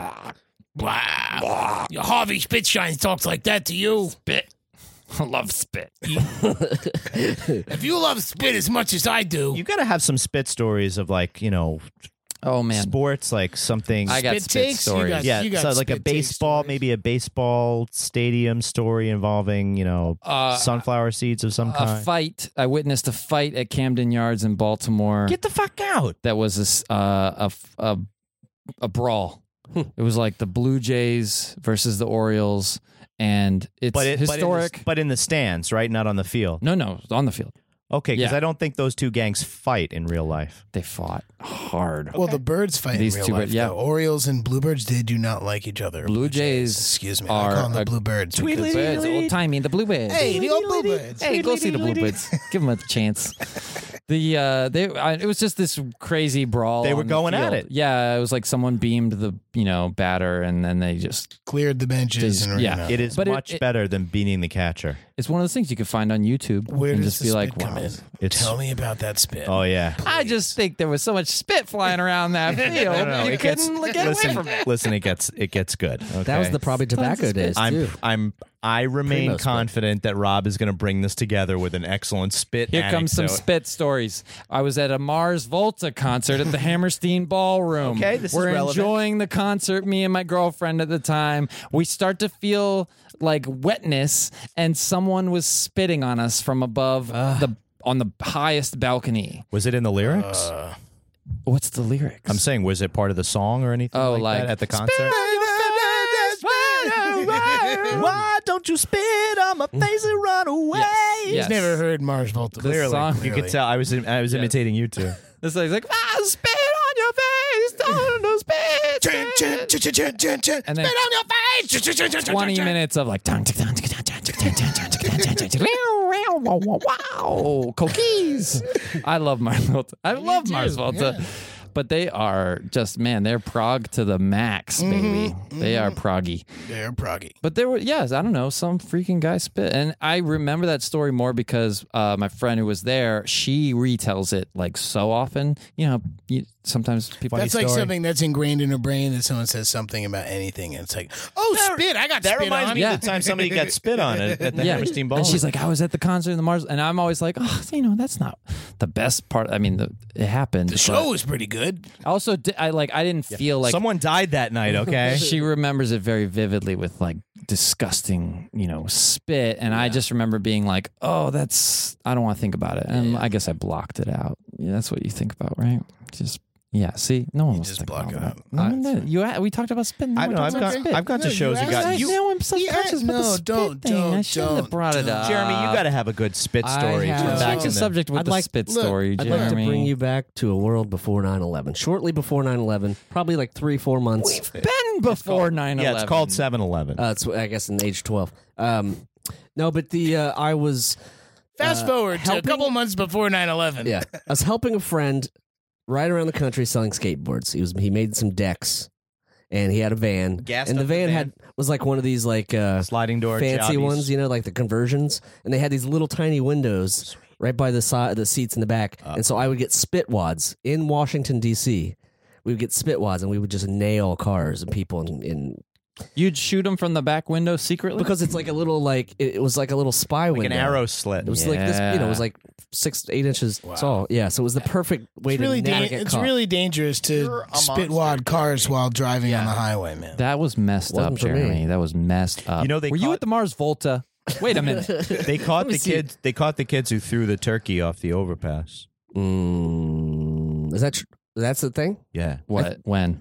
Wow. Harvey Spitshine talks like that to you. Spit. I love spit. If you love spit as much as I do, You got to have some spit stories of like, you know, Oh man, sports, like something. I got Spit spit takes? You stories. got- yeah, you got so like a spit take baseball, stories. maybe a baseball stadium story involving, you know, Uh, sunflower seeds of some a kind. fight. I witnessed a fight at Camden Yards in Baltimore. Get the fuck out! that was a s- uh, a, a a brawl. It was like the Blue Jays versus the Orioles, and it's But it, historic. but in, the, but in the stands, right? Not on the field. no, no, it was on the field. Okay, because Yeah. I don't think those two gangs fight in real life. They fought hard. Well, the birds fight These in real two, life. yeah. though. Orioles and bluebirds, they do not like each other. Blue Jays excuse me. are I call them the a- bluebirds. The because- birds, old timey, the bluebirds. Hey, the old bluebirds. Hey, go see the bluebirds. Give them a chance. The uh, they I, it was just this crazy brawl. They were on the going at field. it. Yeah, it was like someone beamed the you know batter, and then they just. Cleared the benches Just- and yeah. ran out. It is But it- much it- better than beating the catcher. It's one of those things you can find on YouTube Where and does just the be spit like, come wow. in? It's Tell me about that spit. oh yeah. I just think there was so much spit flying around that field. No, you it gets, couldn't get listen, away from it. listen, it gets it gets good. That was okay? the probably tobacco days I'm too. I'm I remain Primo spit. confident that Rob is going to bring this together with an excellent spit. Here comes some anecdote. spit stories. I was at a Mars Volta concert at the Hammerstein Ballroom. Okay, this is We're relevant. enjoying the concert, me and my girlfriend at the time. We start to feel like wetness, and someone was spitting on us from above the on the highest balcony. Was it in the lyrics? What's the lyrics? I'm saying, was it part of the song or anything Oh, like, like, that at the concert? "Spit on your face, spit on your face." Why don't you spit on my face and run away? Yes, He's yes. never heard Mars Volta. This Clearly, song- you could tell I was I was imitating you two. This is like, ah, spit on your face, don't spit. Chin, chin, chin, chin, chin, chin. And then Spit on your face. Chin, chin, chin, chin, chin, twenty chin. minutes of like dun, dun, dun, dun, dun, dun, dun, dun, dun, dun, dun, dun. Wow, wow, wow, cookies. I love Mars Volta. I love too, Mars Volta. yeah. But they are just, man, they're prog to the max, baby. They are proggy. They're proggy. But there were, yes, I don't know, some freaking guy spit. And I remember that story more because uh, my friend who was there, she retells it like so often. You know, you, sometimes people. That's like something that's ingrained in her brain that someone says something about anything, and it's like, oh, spit! I got That spit reminds on. me Yeah. of the time somebody got spit on at, at the Yeah. Hammerstein Ball. And she's like, I was at the concert in the Mars, and I'm always like, oh, you know, that's not the best part. I mean, the, it happened. The show was pretty good. I also, di- I like, I didn't feel like someone died that night. Okay, she remembers it very vividly with like disgusting, you know, spit, and I just remember being like, oh, that's, I don't want to think about it, and I guess I blocked it out. Yeah, that's what you think about, right? Just. Yeah, see, no one wants just to think block about it out. that. No, no, you, a- we talked about spit. I don't know. I've got okay. I've gone to No, shows you you got asked- you. now I'm subconscious Yeah, about the no, spit don't, thing. I don't, shouldn't have don't, brought it up. Jeremy, you got to have a good spit I story. have- from Uh, back Change in the the- subject with I'd the like- spit look, story, I'd Jeremy. like to bring you back to a world before nine eleven. Shortly before nine eleven, probably like three, four months. We've been before nine eleven. Yeah, it's called seven eleven. Uh, it's I guess in age twelve. Um, no, but the uh, I was Fast Uh, forward to a helping- couple months before nine eleven. yeah I was helping a friend right around the country selling skateboards. He was he made some decks, and he had a van, Gassed and the up the van, van? had was like one of these like uh, Sliding door fancy jobbies. ones, you know, like the conversions, and they had these little tiny windows right by the side, the seats in the back, and so I would get spit wads in Washington D C. We would get spit wads, and we would just nail cars and people in. in You'd shoot them from the back window secretly? because it's like a little like it, it was like a little spy Like window. an arrow slit. It was like this, you know, it was like six, eight inches tall. Yeah, so it was the perfect way It's really, to da- not get it's caught. really dangerous to spit wad cars while driving on the highway, man. That was messed Wasn't up, for me. Jeremy. That was messed up. You know, they Were you caught- at the Mars Volta? Wait a minute. They caught me the see. kids. They caught the kids who threw the turkey off the overpass. Mm, is that tr- that's the thing? Yeah, What? When?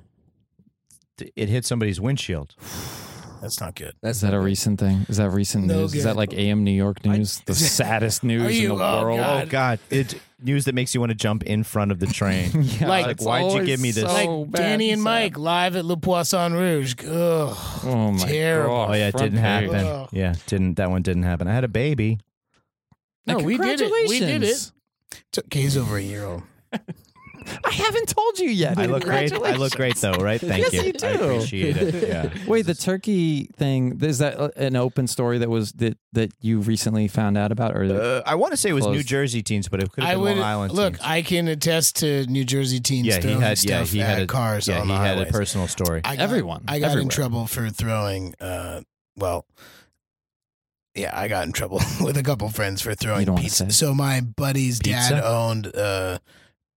it hit somebody's windshield. That's not good. That's Is that a recent thing? Is that recent No news? Is good. that like A M New York news? the saddest news Are in you- the oh, world. God. Oh God! It's news that makes you want to jump in front of the train. Yeah, Like, it's why'd you always give me this? so Like bad Danny and sad. Mike live at Le Poisson Rouge. Ugh. Oh my Terrible. god! Oh yeah, it Front didn't page. happen. Ugh. Yeah, didn't that one didn't happen? I had a baby. No, we did it. We did it. Congratulations. Took Kay's over a year old. I haven't told you yet. I look great. I look great though, right? Thank Yes, you. you do. I appreciate it. Yeah. Wait, the turkey thing, is that uh, an open story that was that that you recently found out about, or Uh, I want to say it was Closed. New Jersey teens, but it could I have been would Long Island look. teens. I can attest to New Jersey teens yeah, he throwing had. stuff Yeah, he at had a cars Yeah, on he the had a highways. personal story. I got, Everyone, I got everywhere. in trouble for throwing. Uh, well, yeah, I got in trouble with a couple friends for You throwing don't wanna pizza. say. So my buddy's dad Pizza? owned uh,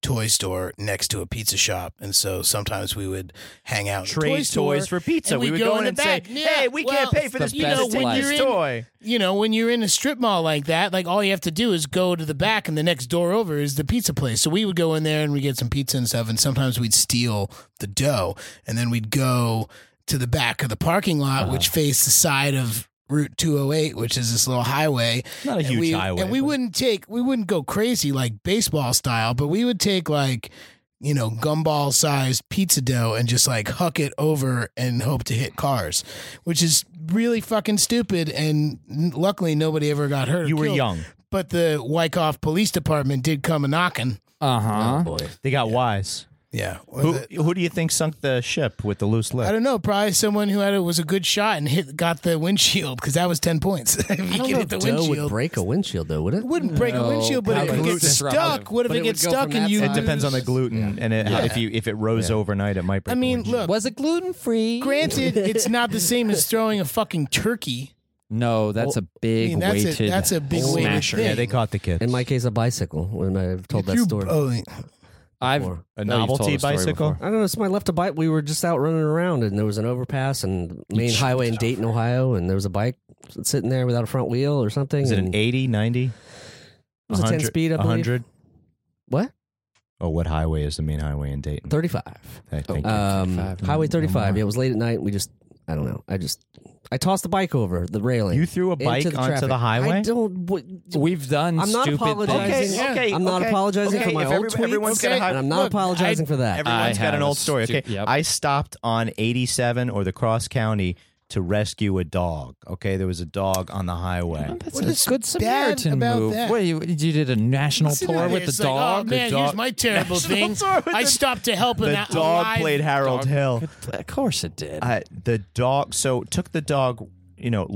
toy store next to a pizza shop, and so sometimes we would hang out. Trade in the toy store, toys for pizza. and We we'd would go in the and say, back. "Hey, Yeah, we well, can't pay for the this you pizza. know, best when Take you're this in, toy." you know, when you're in a strip mall like that, like all you have to do is go to the back, and the next door over is the pizza place. So we would go in there and we get some pizza and stuff, and sometimes we'd steal the dough, and then we'd go to the back of the parking lot, Uh-huh. which faced the side of Route two oh eight, which is this little highway. Not a And huge we, highway, And we but- wouldn't take, we wouldn't go crazy like baseball style, but we would take like, you know, gumball sized pizza dough and just like huck it over and hope to hit cars, which is really fucking stupid. And n- luckily nobody ever got hurt. or You were killed. young. But the Wyckoff Police Department did come a knocking. Uh huh. Oh, boy. They got wise. Yeah. Who The- who do you think sunk the ship with the loose lip? I don't know. Probably someone who had it was a good shot and hit got the windshield because that was ten points. if you I don't could know hit if the dough would windshield, break a windshield, though, would it? it wouldn't break a No, windshield. But if probably it gets disruptive. stuck, what if But it it gets would go stuck from and that you? side. It depends on the gluten, and it, Yeah. if you if it rose overnight, it might break. I a mean, windshield. look. Was it gluten free? Granted, it's not the same as throwing a fucking turkey. No, that's a big I mean, that's a- weighted. that's a big weighted smasher. thing. yeah, they caught the kid. In my case, a bicycle, when I've told that You- story. oh, I've Before. A oh, you've novelty told the story bicycle? before. I don't know. Somebody left a bike. We were just out running around, and there was an overpass and main highway in Dayton, Ohio, and there was a bike sitting there without a front wheel or something. Is it and an eighty, ninety? It was a ten speed, I believe. one hundred? What? Oh, what highway is the main highway in Dayton? thirty-five. I think. Um, thirty-five, no- Highway no thirty-five. more. Yeah, it was late at night. We just, I don't know. I just, I tossed the bike over the railing. you threw a bike into the onto traffic. the highway? I don't. What, We've done I'm not stupid apologizing. things. Okay, okay, I'm not okay, apologizing okay. for my If old every- tweets, everyone's got a high- and I'm not Look, apologizing I- for that. Everyone's I got an have old story. stu- Okay, yep. I stopped on eighty-seven or the Cross County to rescue a dog. Okay, there was a dog on the highway. That's What a is good bad Samaritan about move. that? What, you, you did a national Sit tour down with here. the It's like, dog? oh man, dog- here's my terrible National thing. tour with I the- stopped to help an The a- dog alive played Harold dog. Hill. Of course it did. Uh, the dog, so took the dog, you know,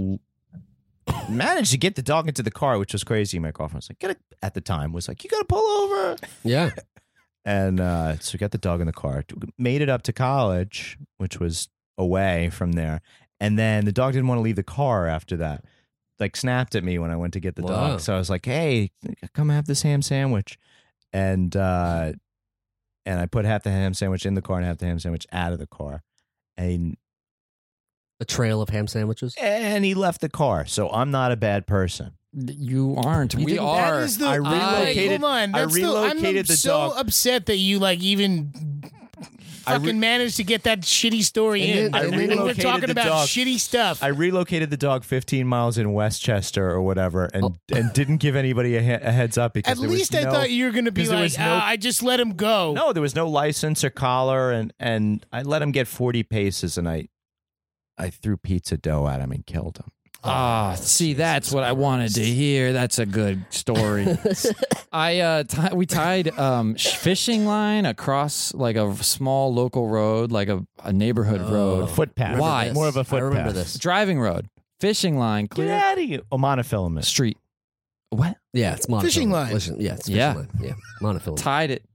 l- managed to get the dog into the car, which was crazy. My girlfriend was like, "Get it," at the time was like, "You got to pull over." Yeah. And uh, so got the dog in the car, made it up to college, which was away from there. And then the dog didn't want to leave the car after that. Like snapped at me when I went to get the Wow. dog. So I was like, "Hey, come have this ham sandwich." And uh, and I put half the ham sandwich in the car and half the ham sandwich out of the car. And A trail of ham sandwiches. and he left the car. So I'm not a bad person. you aren't. You we didn't- That are. is the, I relocated- Hold on, I that's the- relocated I'm the so dog. upset that you like even I fucking re- managed to get that shitty story And in. then- I And we're relocated talking the about dog. shitty stuff. I relocated the dog fifteen miles in Westchester or whatever, and Oh. and didn't give anybody a, he- a heads up because At there least was I no, thought you were going to be because there like, was no- ah, I just let him go. no, there was no license or collar, and and I let him get forty paces, and I I threw pizza dough at him and killed him. Ah, see, that's what I wanted to hear. That's a good story. I uh, ti- we tied um sh- fishing line across like a small local road, like a, a neighborhood Oh. road, A footpath. Why? This. More of a I footpath. remember this. driving road, fishing line, Get clear out of here. Oh, monofilament. street. What? Yeah, it's monofilament. Fishing line. Listen, yeah, it's fishing Yeah. line. Yeah, monofilament. Tied it,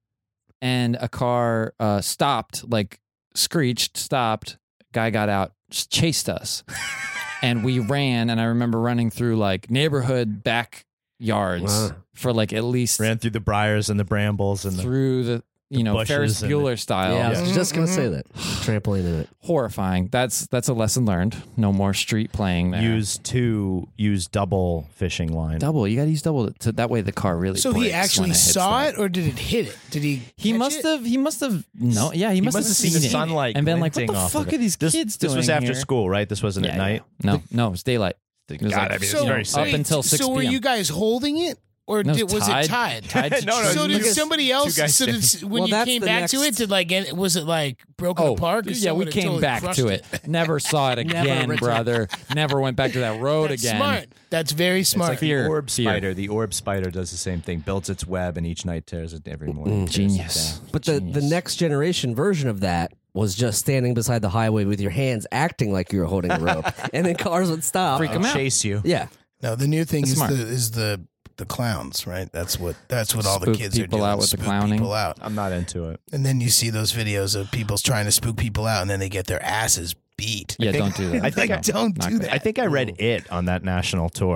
and a car uh, stopped, like screeched, stopped. Guy got out, just chased us, and we ran. And I remember running through like neighborhood backyards Wow. for like at least Ran through the briars and the brambles and the. through the you the know bushes Ferris and the- Bueller style. Yeah, I was Yeah. just gonna say that. Trampoline in it. Horrifying. That's that's a lesson learned. No more street playing there. Use two. Use double fishing line. double. You got to use double to, that way the car really. So he breaks when actually it hits saw that. it, or did it hit it? Did he? He catch must it? have. He must have. No. Yeah. He, must, must have seen seen the it sunlight and been like, "What glinting the off fuck of it." are these This, kids this doing was after here? school, right? This wasn't Yeah, at yeah. night. No. No. It was daylight. It was God, like- I mean, it's So, very wait, safe. up until six So were p.m. you guys holding it, or No, did, was tied, it tied? Tied to No, no, So you did guys- somebody else? two guys So did, did. when Well, you that's came the back to next- it, did like it- was it like broken apart? 'Cause yeah, we someone had came totally back crushed to it. Never saw it Never again, returned. brother. Never went back to that road That's again. smart. That's very It's smart. like the Fear. orb Fear. spider. The orb spider does the same thing. Builds its web and each night tears it every morning. tears it Genius. down. But the, the Genius. next generation version of that was just standing beside the highway with your hands acting like you were holding a rope, and then cars would stop. Freak 'em I'll out. chase you. Yeah, No, the new thing That's is smart. the is the the clowns, right? That's what that's what all the Spook kids are people doing. out with the spook clowning. people out, I'm not into it. and then you see those videos of people trying to spook people out, and then they get their asses beat. Yeah, think- don't do that. I think Like, I- don't not do great. that. I think I read it on that national tour.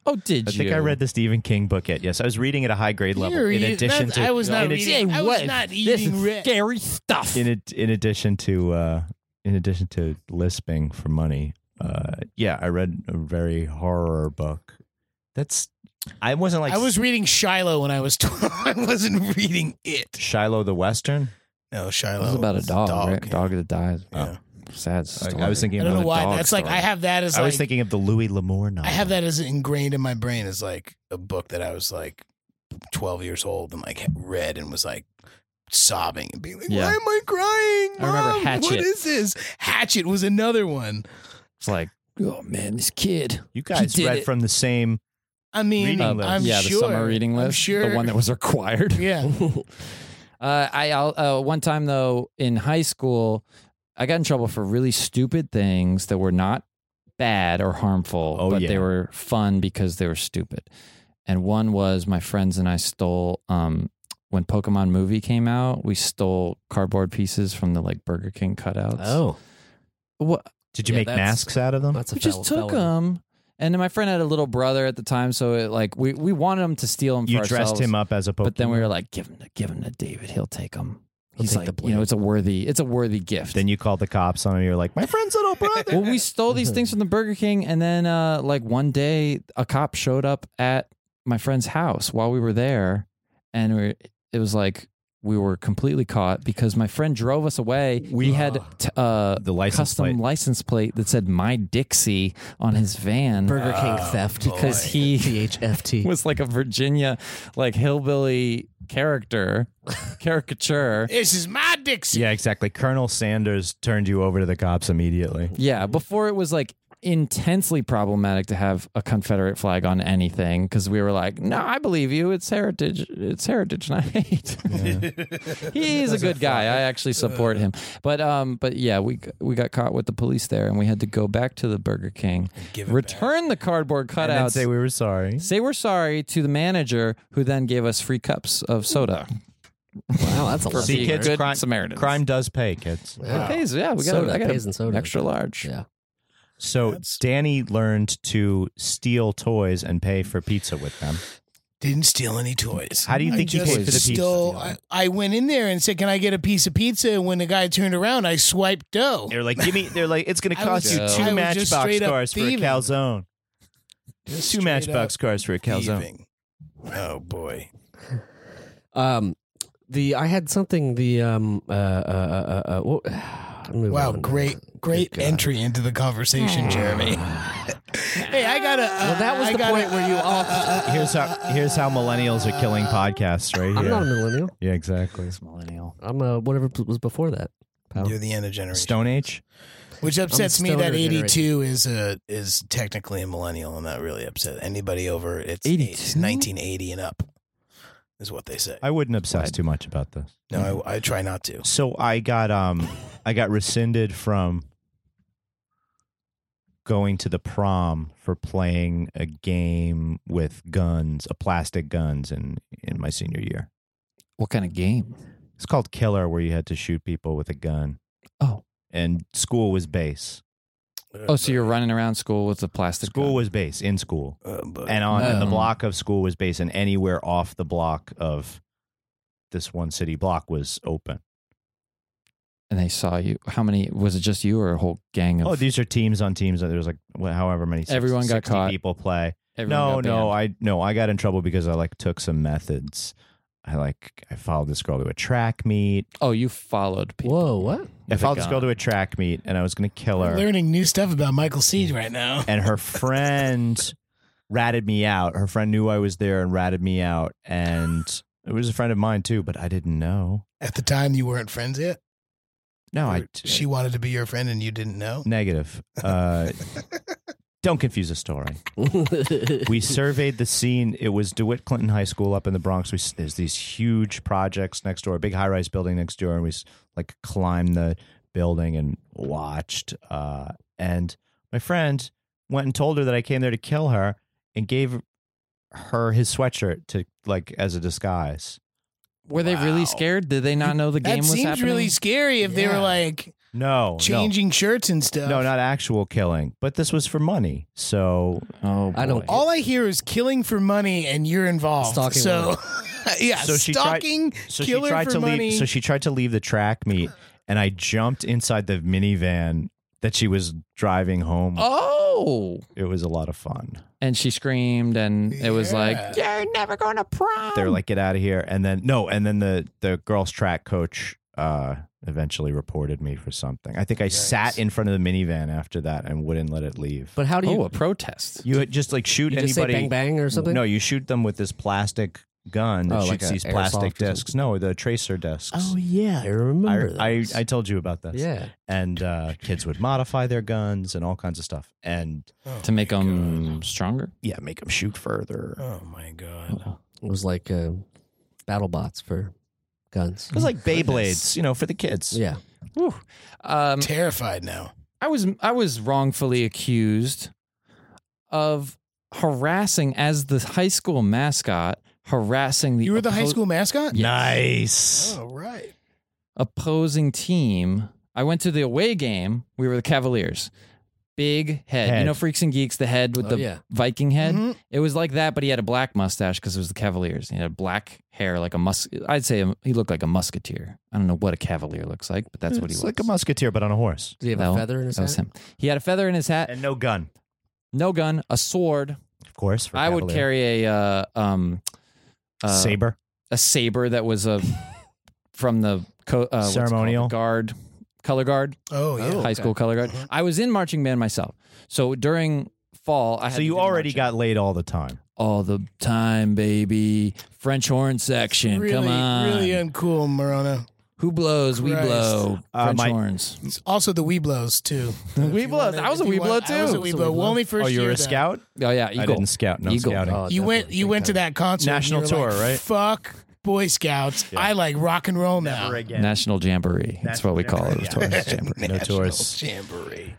Oh, did I you? think I read the Stephen King book. Yet, yes, I was reading at a high grade level. You're In eating- addition that- to, I was not in, ad- reading. I was not This eating is red. scary stuff. in, ad- in addition to uh, in addition to lisping for money. Uh, yeah, I read a very horror book. That's I wasn't like I was reading Shiloh when I was twelve. I wasn't reading it. Shiloh the Western. No, Shiloh. It was about a was dog, dog, right? yeah. Dog that dies. Yeah. Sad I, story. I was thinking. I don't about know a why. dog That's like story. I have that as I like was thinking of the Louis L'Amour novel. I have that as ingrained in my brain as like a book that I was like twelve years old and like read and was like sobbing and being like, Yeah. "Why am I crying? I remember Mom? Hatchet. What is this?" Hatchet was another one. It's like, oh man, this kid. You guys did read it. from the same. I mean, Reading list. I'm yeah, sure. the summer reading I'm list. sure. The one that was required. Yeah. Uh, I I'll, uh, one time though in high school, I got in trouble for really stupid things that were not bad or harmful, Oh, but yeah. they were fun because they were stupid. And one was my friends and I stole um, when Pokemon movie came out. We stole cardboard pieces from the like Burger King cutouts. Oh, What? Did you Yeah, make that's- masks out of them? that's a We just fel- took felony. them. And then my friend had a little brother at the time, so it, like we, we wanted him to steal them for You ourselves. dressed him up as a Pokemon. But then we were like, give him to give him to David. He'll take them. He'll He's take like, the you know, blame. it's a worthy, it's a worthy gift. Then you called the cops on him. You're like, my friend's little brother. well, we stole these things from the Burger King, and then uh, like one day, a cop showed up at my friend's house while we were there, and we it was like we were completely caught because my friend drove us away. We had t- uh, The license custom plate. license plate that said "My Dixie" on his van. Burger King theft because he T H F T. was like a Virginia, like hillbilly character, caricature. This is my Dixie. Yeah, exactly. Colonel Sanders turned you over to the cops immediately. Yeah, before it was like intensely problematic to have a Confederate flag on anything because we were like, no, I believe you. It's heritage. It's heritage night. He's a good guy. I actually support him. But um, but yeah, we we got caught with the police there, and we had to go back to the Burger King, give it return the cardboard And then cutouts, say we were sorry. say we're sorry to the manager, who then gave us free cups of soda. Wow, that's a For lesson being See, kids, good crime, Samaritans. crime does pay, kids. learned. It pays, yeah, we got. Soda I got pays in an soda. extra large. Yeah. So That's- Danny learned to steal toys and pay for pizza with them. Didn't steal any toys. How do you I think you just paid for the pizza? stole- I, I went in there and said, "Can I get a piece of pizza?" And when the guy turned around, I swiped dough. They're like, give me. They're like, it's going to I cost was you just- two I was just Matchbox straight up cars for a thieving. calzone. Just Two straight Matchbox up cars for a calzone. thieving. Oh boy. Um, the I had something. The um uh uh uh. uh what, I'm moving Wow, on. great, great Good God. entry into the conversation, Jeremy. Hey, I got a. Uh, Well, that was I the got point a- where you all. Here's how. Here's how millennials are killing podcasts right here. I'm not a millennial. Yeah, exactly. Millennial. I'm uh whatever was before that. Pal. You're the end of generation. Stone Age. Which upsets me stoner that generation. eighty-two is a is technically a millennial. I'm not really upset. Anybody over it's eighty-two? nineteen eighty and up is what they say. I wouldn't obsess too much about this. No, I, I try not to. So I got um I got rescinded from going to the prom for playing a game with guns, a plastic guns in in my senior year. What kind of game? It's called Killer, where you had to shoot people with a gun. Oh. And school was base. Oh, so you're running around school with a plastic School gun. was base in school. Uh, but And on and the Oh. block of school was base, and anywhere off the block of this one city block was open. And they saw you. How many? Was it just you or a whole gang of? Oh, these are teams on teams. There was like wh- however many. six- Everyone got sixty caught. people play. everyone No, got no, banned? I no, I got in trouble because I like took some methods. I like I followed this girl to a track meet. Oh, you followed people. Whoa, what? I With a followed this girl gun. to a track meet, and I was going to kill we're her. learning new stuff about Michael Siege right now. And her friend ratted me out. Her friend knew I was there and ratted me out, and it was a friend of mine too, but I didn't know. At the time, you weren't friends yet. No, I Or she wanted to be your friend and you didn't know. negative. Uh, don't confuse the story. We surveyed the scene. It was DeWitt Clinton High School up in the Bronx. We, there's these huge projects next door, a big high-rise building next door, and we like climbed the building and watched. Uh, and my friend went and told her that I came there to kill her, and gave her his sweatshirt to like as a disguise. Were they really scared? Did they not know the game That was seems happening? really scary if they were like No, changing shirts and stuff. No, no, not actual killing, but this was for money. So, oh, I don't. All I hear is killing for money, and you're involved. Stalking so, yeah, so she stalking, tried, so killing she tried for to money. leave. So she tried to leave the track meet, and I jumped inside the minivan that she was driving home. Oh, it was a lot of fun. And she screamed, and it was like, "You're never going to prom." They were like, "Get out of here!" And then no, and then the the girls' track coach uh, eventually reported me for something. I think I sat in front of the minivan after that and wouldn't let it leave. But how do you? Oh, a protest. You would just like shoot You just anybody. say bang bang or something? No, you shoot them with this plastic gun that Oh, like shoots a these airsoft plastic or discs. No, the tracer discs. Oh yeah, I remember. I, I those. I told you about this. Yeah. And uh, kids would modify their guns and all kinds of stuff, and to make them stronger. yeah, make them shoot further. Oh my god! It was like uh, battle bots for guns. It was like Beyblades, you know, for the kids. Yeah. Whew. Um, Terrified now. I was I was wrongfully accused of harassing as the high school mascot, harassing the You were the high oppo- school mascot. Nice. Oh right. opposing team. I went to the away game. We were the Cavaliers. Big head. Head. You know Freaks and Geeks, the head with Oh, the yeah. Viking head? Mhm. It was like that, but he had a black mustache because it was the Cavaliers. He had black hair like a mus. I'd say he looked like a musketeer. I don't know what a Cavalier looks like, but that's what he It's was. like a musketeer, but on a horse. Does he have No, a feather in his That was hat? him. He had a feather in his hat, And no gun, no gun, a sword. of course. For I would Cavalier. carry a uh, um uh, saber. a saber that was a from the co- uh, what's it called? Ceremonial? The guard, color guard, Oh yeah. high school color guard. I was in marching band myself, so during fall, I had So to you do already marching. got laid all the time. all the time, baby. French horn section, Really, come on. really uncool, Morona. Who blows? We Christ. blow. Uh, French my- horns. It's also the Weeblows too. Weeblows. I was a Weeblow, too. I was a I was a Weeblow. Well, only first Oh, you year were a though. scout? Oh yeah, I Eagle. didn't scout. No Eagle. scouting. Oh, You went. definitely You big went to time. that concert. and National you were tour, like, right? Fuck Boy Scouts. I like rock and roll now. Never again. National Jamboree. That's what we call it. It was towards Jamboree. No National tours. Jamboree.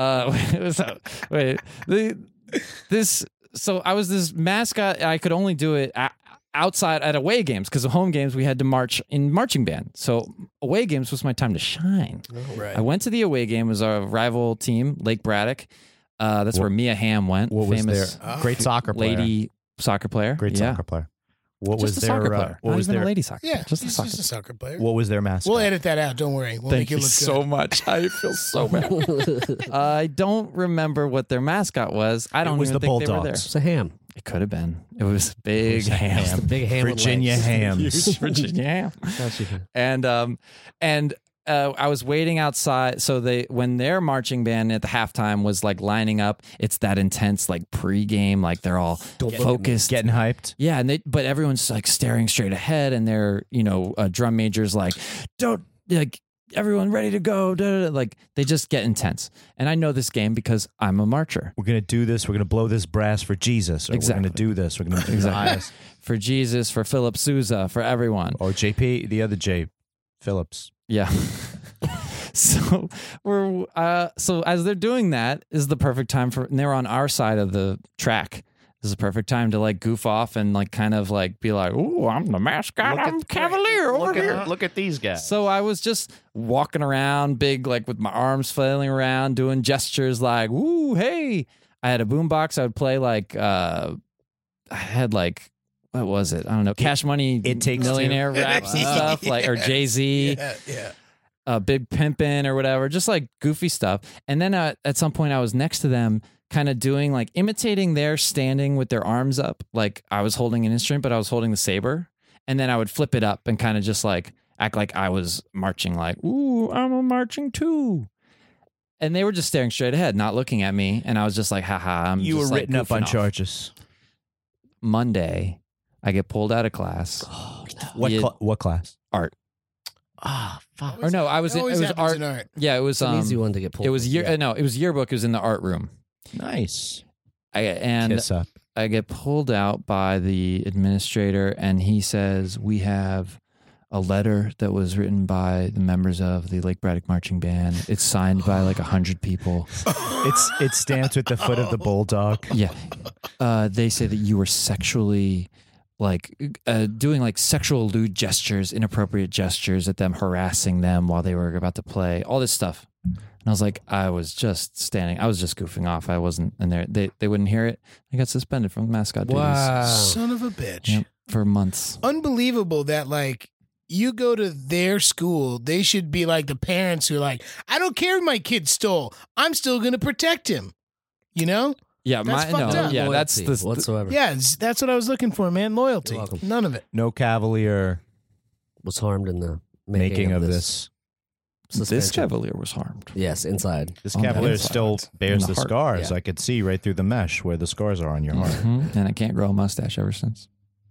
Uh, so, wait, the, this. So I was this mascot. I could only do it a- outside at away games because the home games we had to march in marching band. So away games was my time to shine. Right. I went to the away game. It was our rival team, Lake Braddock. Uh, that's What- where Mia Hamm went. What was famous their great soccer player? lady soccer player. Great yeah. soccer player. What Just was a their soccer uh, player. what Not was even their a lady soccer. Yeah, player. just a he's soccer. just a soccer player. what was their mascot? We'll edit that out. Don't worry. We'll Thank make you it look so good. much. I feel so bad. I don't remember what their mascot was. I don't was even the think they were there. Bulldogs. It's a ham. It could have been. It was big was a ham. ham. The big ham. with Virginia legs. hams. Huge Virginia ham. Gotcha. And um and uh, I was waiting outside. So they when their marching band at the halftime was like lining up, it's that intense like pregame, like they're all focused. Getting hyped. Yeah, and they but everyone's like staring straight ahead, and their you know uh, drum majors like don't like everyone ready to go. Da, da, da. Like they just get intense, and I know this game because I'm a marcher We're gonna do this. We're gonna blow this brass for Jesus. Or Exactly. We're gonna do this. We're gonna do Exactly. this. for Jesus, for Philip Sousa, for everyone. Or J P, the other J, Phillips. Yeah. So we're uh so as they're doing that is the perfect time for and they're on our side of the track. This is the perfect time to like goof off and like kind of like be like, "Ooh, I'm the mascot. I'm Cavalier over Look here." at look at these guys. So I was just walking around, big, like with my arms flailing around, doing gestures like, "Woo, hey!" I had a boombox. I would play like, uh, I had like, what was it? I don't know, Cash Money, It Takes Millionaire Two. raps and stuff, like or Jay Z, Yeah, yeah. uh, Big Pimpin' or whatever, just like goofy stuff. And then uh, at some point, I was next to them, kind of doing like imitating their standing with their arms up, like I was holding an instrument, but I was holding the saber, and then I would flip it up and kind of just like act like I was marching, like, "Ooh, I'm a marching too." And they were just staring straight ahead, not looking at me. And I was just like, haha, I'm You were just, like, written up goofing on off. charges. Monday, I get pulled out of class. What Yeah. cla- what class? Art. Ah, fuck. Or no, I was It in, it always was happens art. in art. Yeah, it was It's an um, easy one to get pulled. it was from. year Yeah. uh, no, it was yearbook. It was in the art room. Nice. I, and Kiss up. I get pulled out by the administrator, and he says, "We have a letter that was written by the members of the Lake Braddock Marching Band. It's signed by like a hundred people. It's it stands with the foot of the bulldog. Yeah, uh, they say that you were sexually like uh, doing like sexual lewd gestures, inappropriate gestures at them, harassing them while they were about to play, all this stuff. And I was like, I was just standing, I was just goofing off. I wasn't in there. They they wouldn't hear it. I got suspended from mascot Wow. duties. Son of a bitch. Yep, for months. Unbelievable that like you go to their school, they should be like the parents who are like, I don't care if my kid stole. I'm still going to protect him. You know? Yeah, That's my, fucked no, up. yeah, that's Loyalty the, whatsoever. Yeah, it's- that's what I was looking for, man. Loyalty. You're welcome. None of it. No cavalier Was harmed in the making, making of this. this suspension. Cavalier was harmed. Yes, inside. This On the cavalier inside. still In bears the the heart. scars. Yeah. I could see right through the mesh where the scars are on your heart. Mhm. And I can't grow a mustache ever since.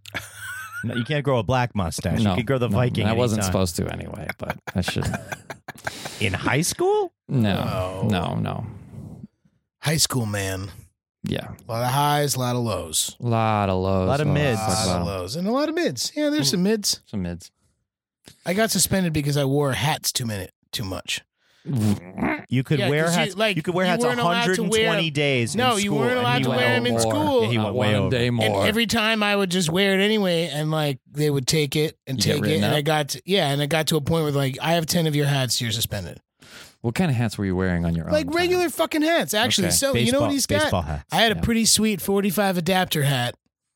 No, you can't grow a black mustache. no, you could grow the no, Viking. I wasn't anytime. supposed to anyway, but I should. In high school? No, No. no, no. High school, man. Yeah, A lot of highs, a lot of lows. a lot of lows, A lot of oh, mids. A fuck lot of about 'em. lows. And a lot of mids. Yeah, there's some mids. Some mids. I got suspended because I wore hats too many, too much. You could Yeah, wear 'cause you- hats. You, like, could wear you hats weren't allowed to one hundred twenty wear- days. No, in you school, weren't and allowed he to went wear 'em in over. school. Yeah, he Not went way one over. day more. And every time I would just wear it anyway, and like they would take it and You get take it, written and up? I got to, yeah, and I got to a point where like I have ten of your hats, you're suspended. What kind of hats were you wearing on your own? Like time? regular fucking hats, actually. Okay. So you know Baseball- what he's got? baseball hats. I had a Yeah. pretty sweet forty-five adapter hat,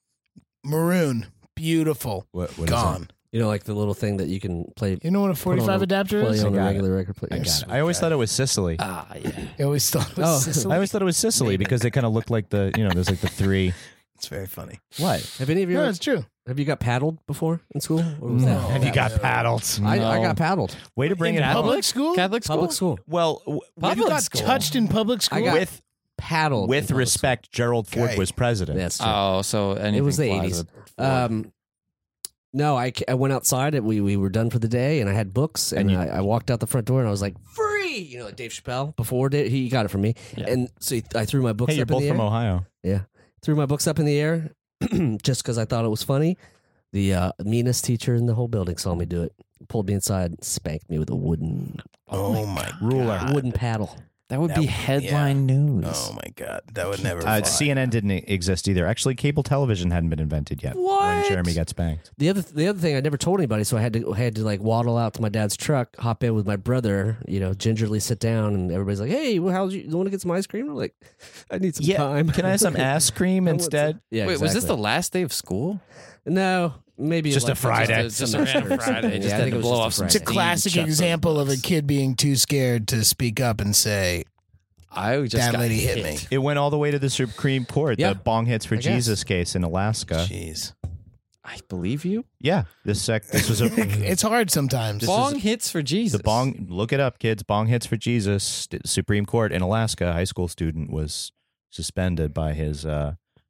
maroon, beautiful, What, what is gone. You know, like the little thing that you can play, You know what a put on forty-five a- adapter play is? on a got it. regular record player. I Yes. got it? I always thought it was Sicily. Ah, yeah. I always thought it was Oh. Sicily. I always thought it was Sicily because they kind of looked like the, you know, there's like the three. It's very funny. What? Have any of you No, ever, it's true. have you got paddled before in school? Or was No. that- Have you that- got paddled? I, I No. got paddled. Way to bring In it out. public school? Catholic school. Public school. Well, w- Public You got school. touched in public school? I got with paddled. in with public respect, Gerald Ford Okay. was president. school. That's true. Oh, so anything It was the flies eighties. at Ford. Um, no, I, I went outside and we, we were done for the day and I had books and, And you- I, I walked out the front door and I was like, free! You know, like Dave Chappelle before Dave, he got it from me. Yeah. And so he, I threw my books Hey, you're up in both the from air. Ohio. Yeah. Threw my books up in the air just because I thought it was funny. The uh, meanest teacher in the whole building saw me do it. Pulled me inside and spanked me with a wooden Oh my Ruler. God. wooden paddle. that would That be would- headline news. Oh my God. That would never Uh, fly. C N N didn't exist either. Actually, cable television hadn't been invented yet when What? Jeremy got spanked. The other the other thing I never told anybody, so I had to I had to like waddle out to my dad's truck, hop in with my brother, you know, gingerly sit down, and everybody's like, "Hey, well, how's you? You want to get some ice cream?" I'm like, "I need some Yeah, time. Can I have some ass cream I want instead? some- Yeah, Wait, was this the exactly. last day of school? No, maybe Just a like Friday. Just a, just a semester random or something. Friday. Yeah, Just I had think to it was blow just a off some It's a Friday. classic steam, chuck example of a those. kid being too scared to speak up and say, I just that got lady hit me. It went all the way to the Supreme Court. Yeah. The bong hits for I guess. Jesus case in Alaska. Jeez. I believe you. Yeah, this sec. This was a It's hard sometimes. This Bong is- hits for Jesus. the bong. Look it up, kids. Bong hits for Jesus. The Supreme Court in Alaska. A high school student was suspended by his uh,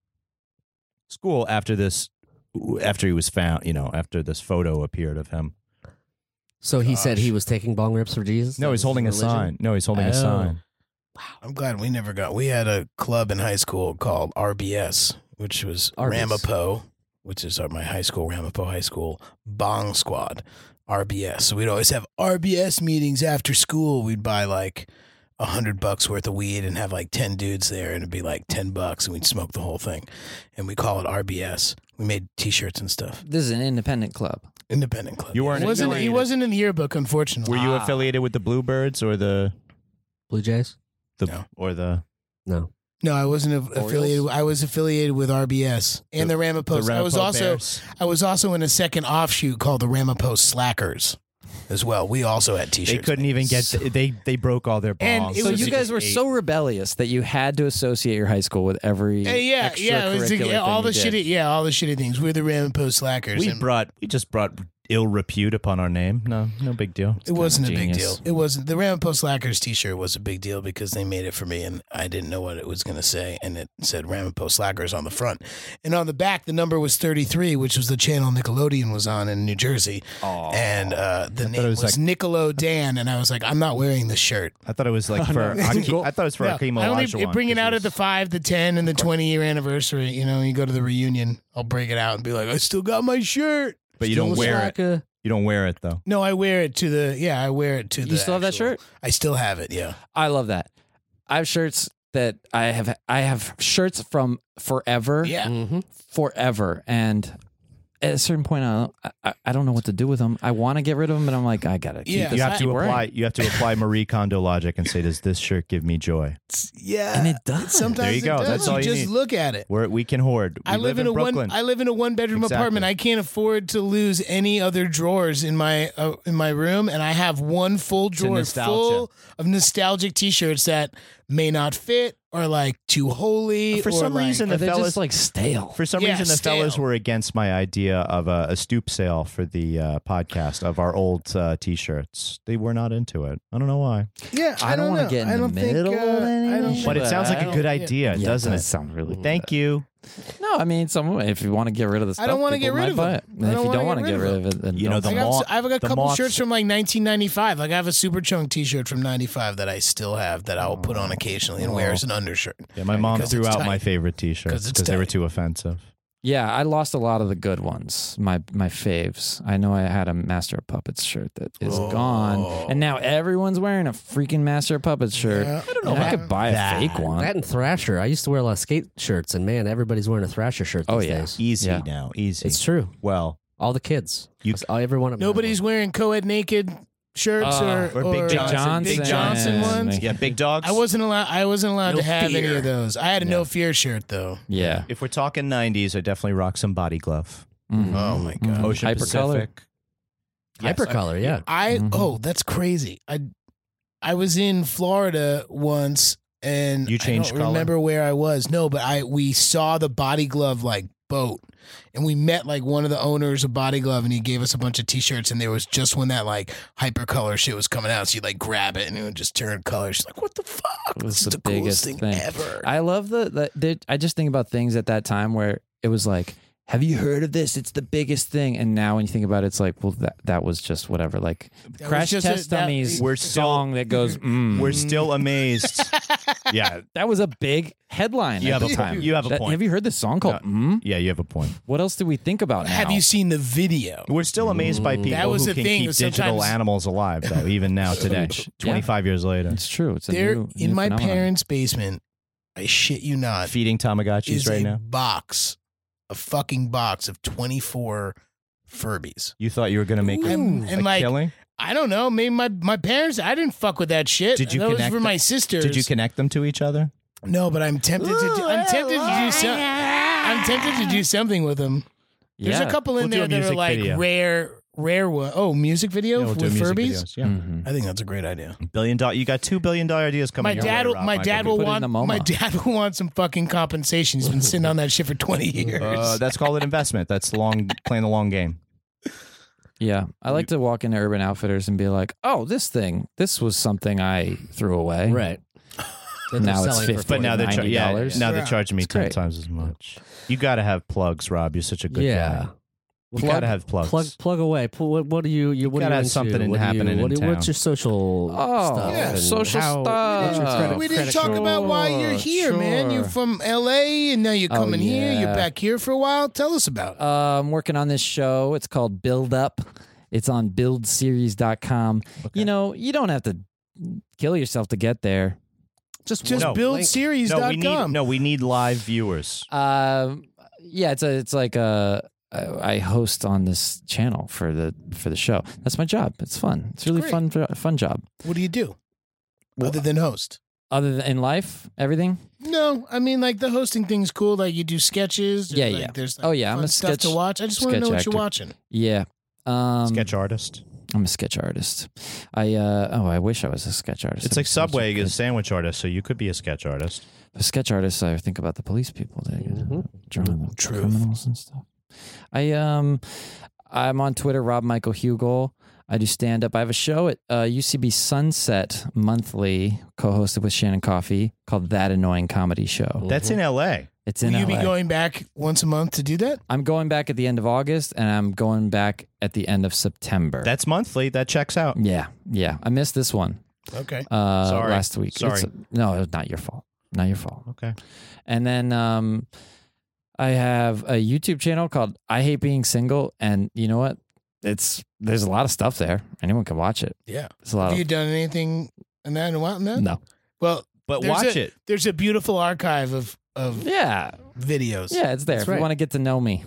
school after this. After he was found, you know, after this photo appeared of him. So he said Gosh. he was taking bong rips for Jesus. No, That he's was holding a his religion? sign. No, he's holding Oh. a sign. I'm glad we never got. We had a club in high school called R B S, which was Arby's. Ramapo, which is our, my high school, Ramapo High School Bong Squad, R B S. So we'd always have R B S meetings after school. We'd buy like a hundred bucks worth of weed and have like ten dudes there, and it'd be like ten bucks, and we'd smoke the whole thing. And we call it R B S. We made T-shirts and stuff. This is an independent club. Independent club. You weren't He wasn't. He affiliated. wasn't in the yearbook, unfortunately. Were you Ah. affiliated with the Bluebirds or the Blue Jays? the No. or the No. No, I wasn't a- affiliated. I was affiliated with R B S and the, the Ramapos. I was Ramapo also Bears? I was also in a second offshoot called the Ramapo Slackers as well. We also had T-shirts. They couldn't even get. they they broke all their And bongs. it So was- you guys were Eight. so rebellious that you had to associate your high school with every Uh, yeah, yeah, it was the, extracurricular yeah, all the thing you shitty, did. yeah, all the shitty things. We're the Ramapo Slackers. We and brought. We just brought ill repute upon our name. No, no big deal. it wasn't a big genius. deal. It wasn't. The Ramapo Slackers T-shirt was a big deal because they made it for me, and I didn't know what it was going to say, and it said Ramapo Slackers on the front, and on the back the number was thirty-three, which was the channel Nickelodeon was on in New Jersey, and uh, the name it was, was Nicolo Dan, and I was like, I'm not wearing this shirt. I thought it was like for. Aki- I thought it was for Yeah, Akeem I only Olajuwon, bring it 'cause out it at the was- five, the ten, and the twenty year anniversary. You know, you go to the reunion, I'll break it out and be like, I still got my shirt. But you Still don't looks wear like it. a- You don't wear it though. No, I wear it to the. Yeah, I wear it to the. You still have that actual- shirt? I still have it. Yeah. I love that. I have shirts that I have. I have shirts from forever. Yeah. Mhm. forever, and at a certain point, I don't, I, I don't know what to do with them. I want to get rid of them, but I'm like, I gotta keep Yeah. this. You have to wearing. apply. You have to apply Marie Kondo logic and say, "Does this shirt give me joy?" Yeah, And it does. Sometimes There you it go. does. That's all you just need. look at it. Where we can hoard. We I live, in, a Brooklyn. one. I live in a one bedroom Exactly. apartment. I can't afford to lose any other drawers in my uh, in my room, and I have one full drawer nostalgia. full of nostalgic T-shirts that may not fit or like too holy. For or some like, reason, Or the they're fellas just like stale. For some Yeah, reason, the stale. fellas were against my idea of a, a stoop sale for the uh, podcast of our old uh, T-shirts. They were not into it. I don't know why. yeah, I, I don't want wanna to get in I the don't think, middle uh, of I don't anything. But it But sounds like I a good don't- idea, Yeah, doesn't does it? sound really Thank you. No, I mean, some if you want to get rid of the stuff, I don't want to people get rid might of buy them. it. I And don't if you wanna don't want to get get rid rid of of it, then You know, don't. the I got, mo- I've got a the couple moths- shirts from like nineteen ninety-five. Like I have a Super Chunk T-shirt from ninety-five that I still have that I'll put on occasionally and wear as an undershirt. Yeah, my mom Because threw it's out tight. my favorite T-shirts 'Cause it's because they were tight. too offensive. Yeah, I lost a lot of the good ones. My my faves. I know I had a Master of Puppets shirt that is Oh. gone, and now everyone's wearing a freaking Master of Puppets shirt. Yeah. I don't know if I could buy That- a fake one. That and Thrasher. I used to wear a lot of skate shirts, and man, everybody's wearing a Thrasher shirt these Oh, yeah. days. Easy Yeah. now, easy. It's true. Well, All the kids. You- You, everyone. at my Nobody's wearing co-ed naked shirts Uh, or, or Big Johnson, Big Johnson. Johnson ones. yeah, big dogs. I wasn't allowed. I wasn't allowed No to have any fear. of those. I had a no fear shirt though. Yeah. If we're talking nineties, I definitely rock some Body Glove. Mhm. Oh my god. Mhm. Ocean Hypercolor. Pacific. Yes, Hypercolor, yeah. I Mhm. oh that's crazy. I I was in Florida once and You changed I don't color? remember where I was. No, but I we saw the Body Glove like boat. And we met like one of the owners of Body Glove and he gave us a bunch of t-shirts and there was just when that like hypercolor shit was coming out. So you like grab it and it would just turn color. She's like, what the fuck? It was This is the the coolest biggest thing, thing. ever. I love the, the, the I just think about things at that time where it was like, have you heard of this? It's the biggest thing. And now when you think about it, it's like, well, that that was just whatever. Like That Crash was just a- Test that- Dummies We're still- song that goes, mm. We're still amazed. yeah, That was a big headline You at have the a time. point. You have a That- point. Have you heard this song called mm? yeah, you have a point. What else did we think about Have now? you seen the video? We're still amazed by people That was who the can thing, keep sometimes- digital animals alive, though, even now today, twenty-five years later. It's true. It's a There new, in new my phenomenon. parents' basement, I shit you not, Feeding Tamagotchis is right a now. box, a fucking box of twenty-four Furbies. You thought you were going to make a, And, a and like, killing? I don't know, maybe my, my parents, I didn't fuck with that shit. Did you that was connect for them? my sisters. Did you connect them to each other? No, but I'm tempted to. Do, I'm tempted to do some. I'm tempted to do something with them. There's Yeah. a couple in We'll do a there that are music like video. rare, rare one. Oh, music video Yeah, we'll with do music Furbies. videos. Yeah. Mhm. I think that's a great idea. Billion dollar. You got two billion dollar ideas coming. My your dad, way, will, Rob my Michael. dad will Put it in want. the MoMA. My dad will want some fucking compensation. He's been sitting on that shit for twenty years. Uh, that's called an investment. That's the long playing the long game. Yeah. I like to walk into Urban Outfitters and be like, oh, this thing, this was something I threw away. Right. That Now they're it's selling for fifty. But now they're char- yeah, ninety dollars. now they're Yeah. charging me It's ten great. times as much. You got to have plugs, Rob. You're such a good Yeah. guy. You got to have plugs. Plug, plug away. Pl- What, what do you? you what gotta are you have into? something in- What do you- happening what in do- What's town. your social Oh, stuff? yeah, and social how- stuff. what's your credit- we didn't credit talk score? about why you're here, man. You're Sure. from L A and now you're Oh, coming here. You're yeah. back here for a while. Tell us about it. Uh, I'm working on this show. It's called Build Up. It's on build series dot com. You know, you don't have to kill yourself to get there. Just just No, build link. series No, dot we com. need no. We need live viewers. Um, yeah, it's a, it's like a, I host on this channel for the for the show. That's my job. It's fun. It's really Great. fun fun job. What do you do other than host? Other than in life, everything. No, I mean like the hosting thing's cool. Like you do sketches. Yeah, like, yeah. There's like, Oh, yeah, I'm fun a stuff sketch- to watch. I just want to know sketch what actor. you're watching. Yeah. Um, Sketch artist. I'm a sketch artist. I uh oh, I wish I was a sketch artist. It's That'd like be so Subway good. is a sandwich artist, so you could be a sketch artist. A sketch artist. I think about the police people. They Mhm. drawing the Truth. criminals and stuff. I um, I'm on Twitter, Rob Michael Hugel. I do stand up. I have a show at uh, U C B Sunset Monthly, co-hosted with Shannon Coffey, called That Annoying Comedy Show. That's in L A. It's Will in you L A. be going back once a month to do that? I'm going back at the end of August, and I'm going back at the end of September. That's monthly. That checks out. yeah, yeah. I missed this one Okay. uh, Sorry. last week. Sorry. It's- no, it's not your fault. Not your fault. Okay. And then um, I have a YouTube channel called I Hate Being Single, and you know what? It's there's a lot of stuff there. Anyone can watch it. Yeah. It's a lot Have of you done anything in that in a while? No. no. Well, But There's watch a- it. there's a beautiful archive of of Yeah, videos. yeah. It's there. That's if you right. want to get to know me,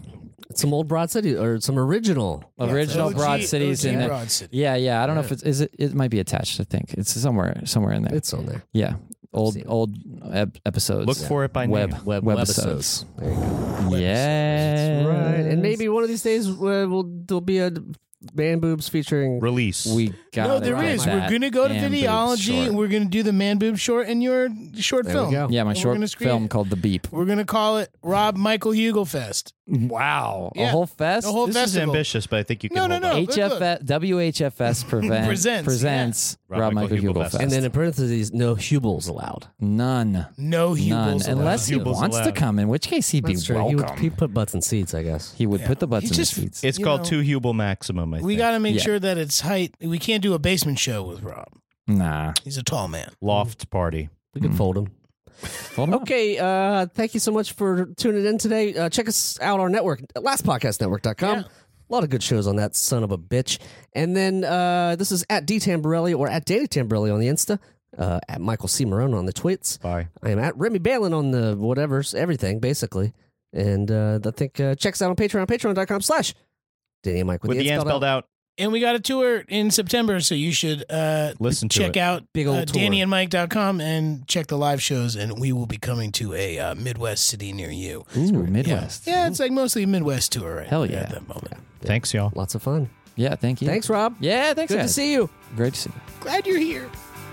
Some old Broad City or some original. Original O G Broad Cities O G in there. Broad City. Yeah, yeah. I don't know if it's is it. It might be attached. I think it's somewhere somewhere in there. It's on there. yeah, old See it. old ep- episodes. Look for it by web name. Web, webisodes. webisodes. There you go. Yeah, Right. And maybe one of these days uh, we'll, there'll be a Man Boobs featuring. Release. we got. No, there is. We're going to go to videology and we're going to do the man boob short in your short There film. we go. Yeah, my And we're short gonna screen film it. called The Beep. We're going to call it Rob Michael Hugel Fest. Wow, Yeah. a whole fest. The whole this festival. is ambitious, but I think you can No, no, hold no. on. Look, H F S, W H F S prevent, Presents, presents yeah. Rob Michael Hugel Fest. And then in parentheses, no Hubels allowed. none, No Hugels. none, allowed. unless he Hubels wants to allowed. come. In which case he'd That's be true. He welcome. would, he put butts in seats, I guess. He would Yeah. put the butts He in just- the seats. It's you called know, two Hubel maximum, I think. We got to make Yeah. sure that it's height. We can't do a basement show with Rob. Nah, He's a tall man. Loft party. We could fold him. Hold on. Okay, uh, thank you so much for tuning in today. Uh, check us out on our network, last podcast network dot com. Yeah. A lot of good shows on that son of a bitch. And then uh, this is at D Tamborelli or at Danny Tamborelli on the Insta, uh, at Michael C. Marone on the tweets. Bye. I am at Remy Balin on the whatever's, everything, basically. And uh, I think uh, check us out on Patreon, patreon dot com slash Danny and Mike with, With the end spelled out. And we got a tour in September, so you should uh, Listen to check it. out Big old uh, tour. Danny and Mike dot com and check the live shows, and we will be coming to a uh, Midwest city near you. Ooh, Midwest. Yeah, it's like mostly a Midwest tour right Hell there yeah. at that moment. Thanks, y'all. Lots of fun. Yeah, thank you. Thanks, Rob. Yeah, thanks. Good to guys. see you. Great to see you. Glad you're here.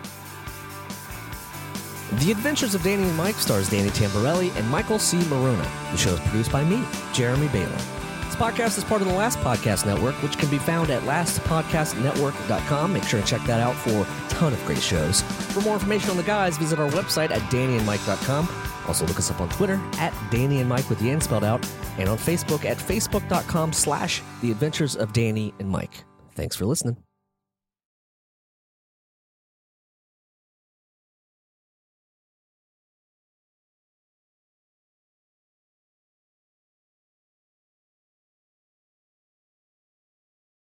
The Adventures of Danny and Mike stars Danny Tamborelli and Michael C. Marona. The show is produced by me, Jeremy Baylor. This podcast is part of the Last Podcast Network, which can be found at last podcast network dot com. Make sure to check that out for a ton of great shows. For more information on the guys, visit our website at danny and mike dot com. Also look us up on Twitter at Danny and Mike with the N spelled out, and on Facebook at facebook dot com slash The Adventures of Danny and Mike. Thanks for listening.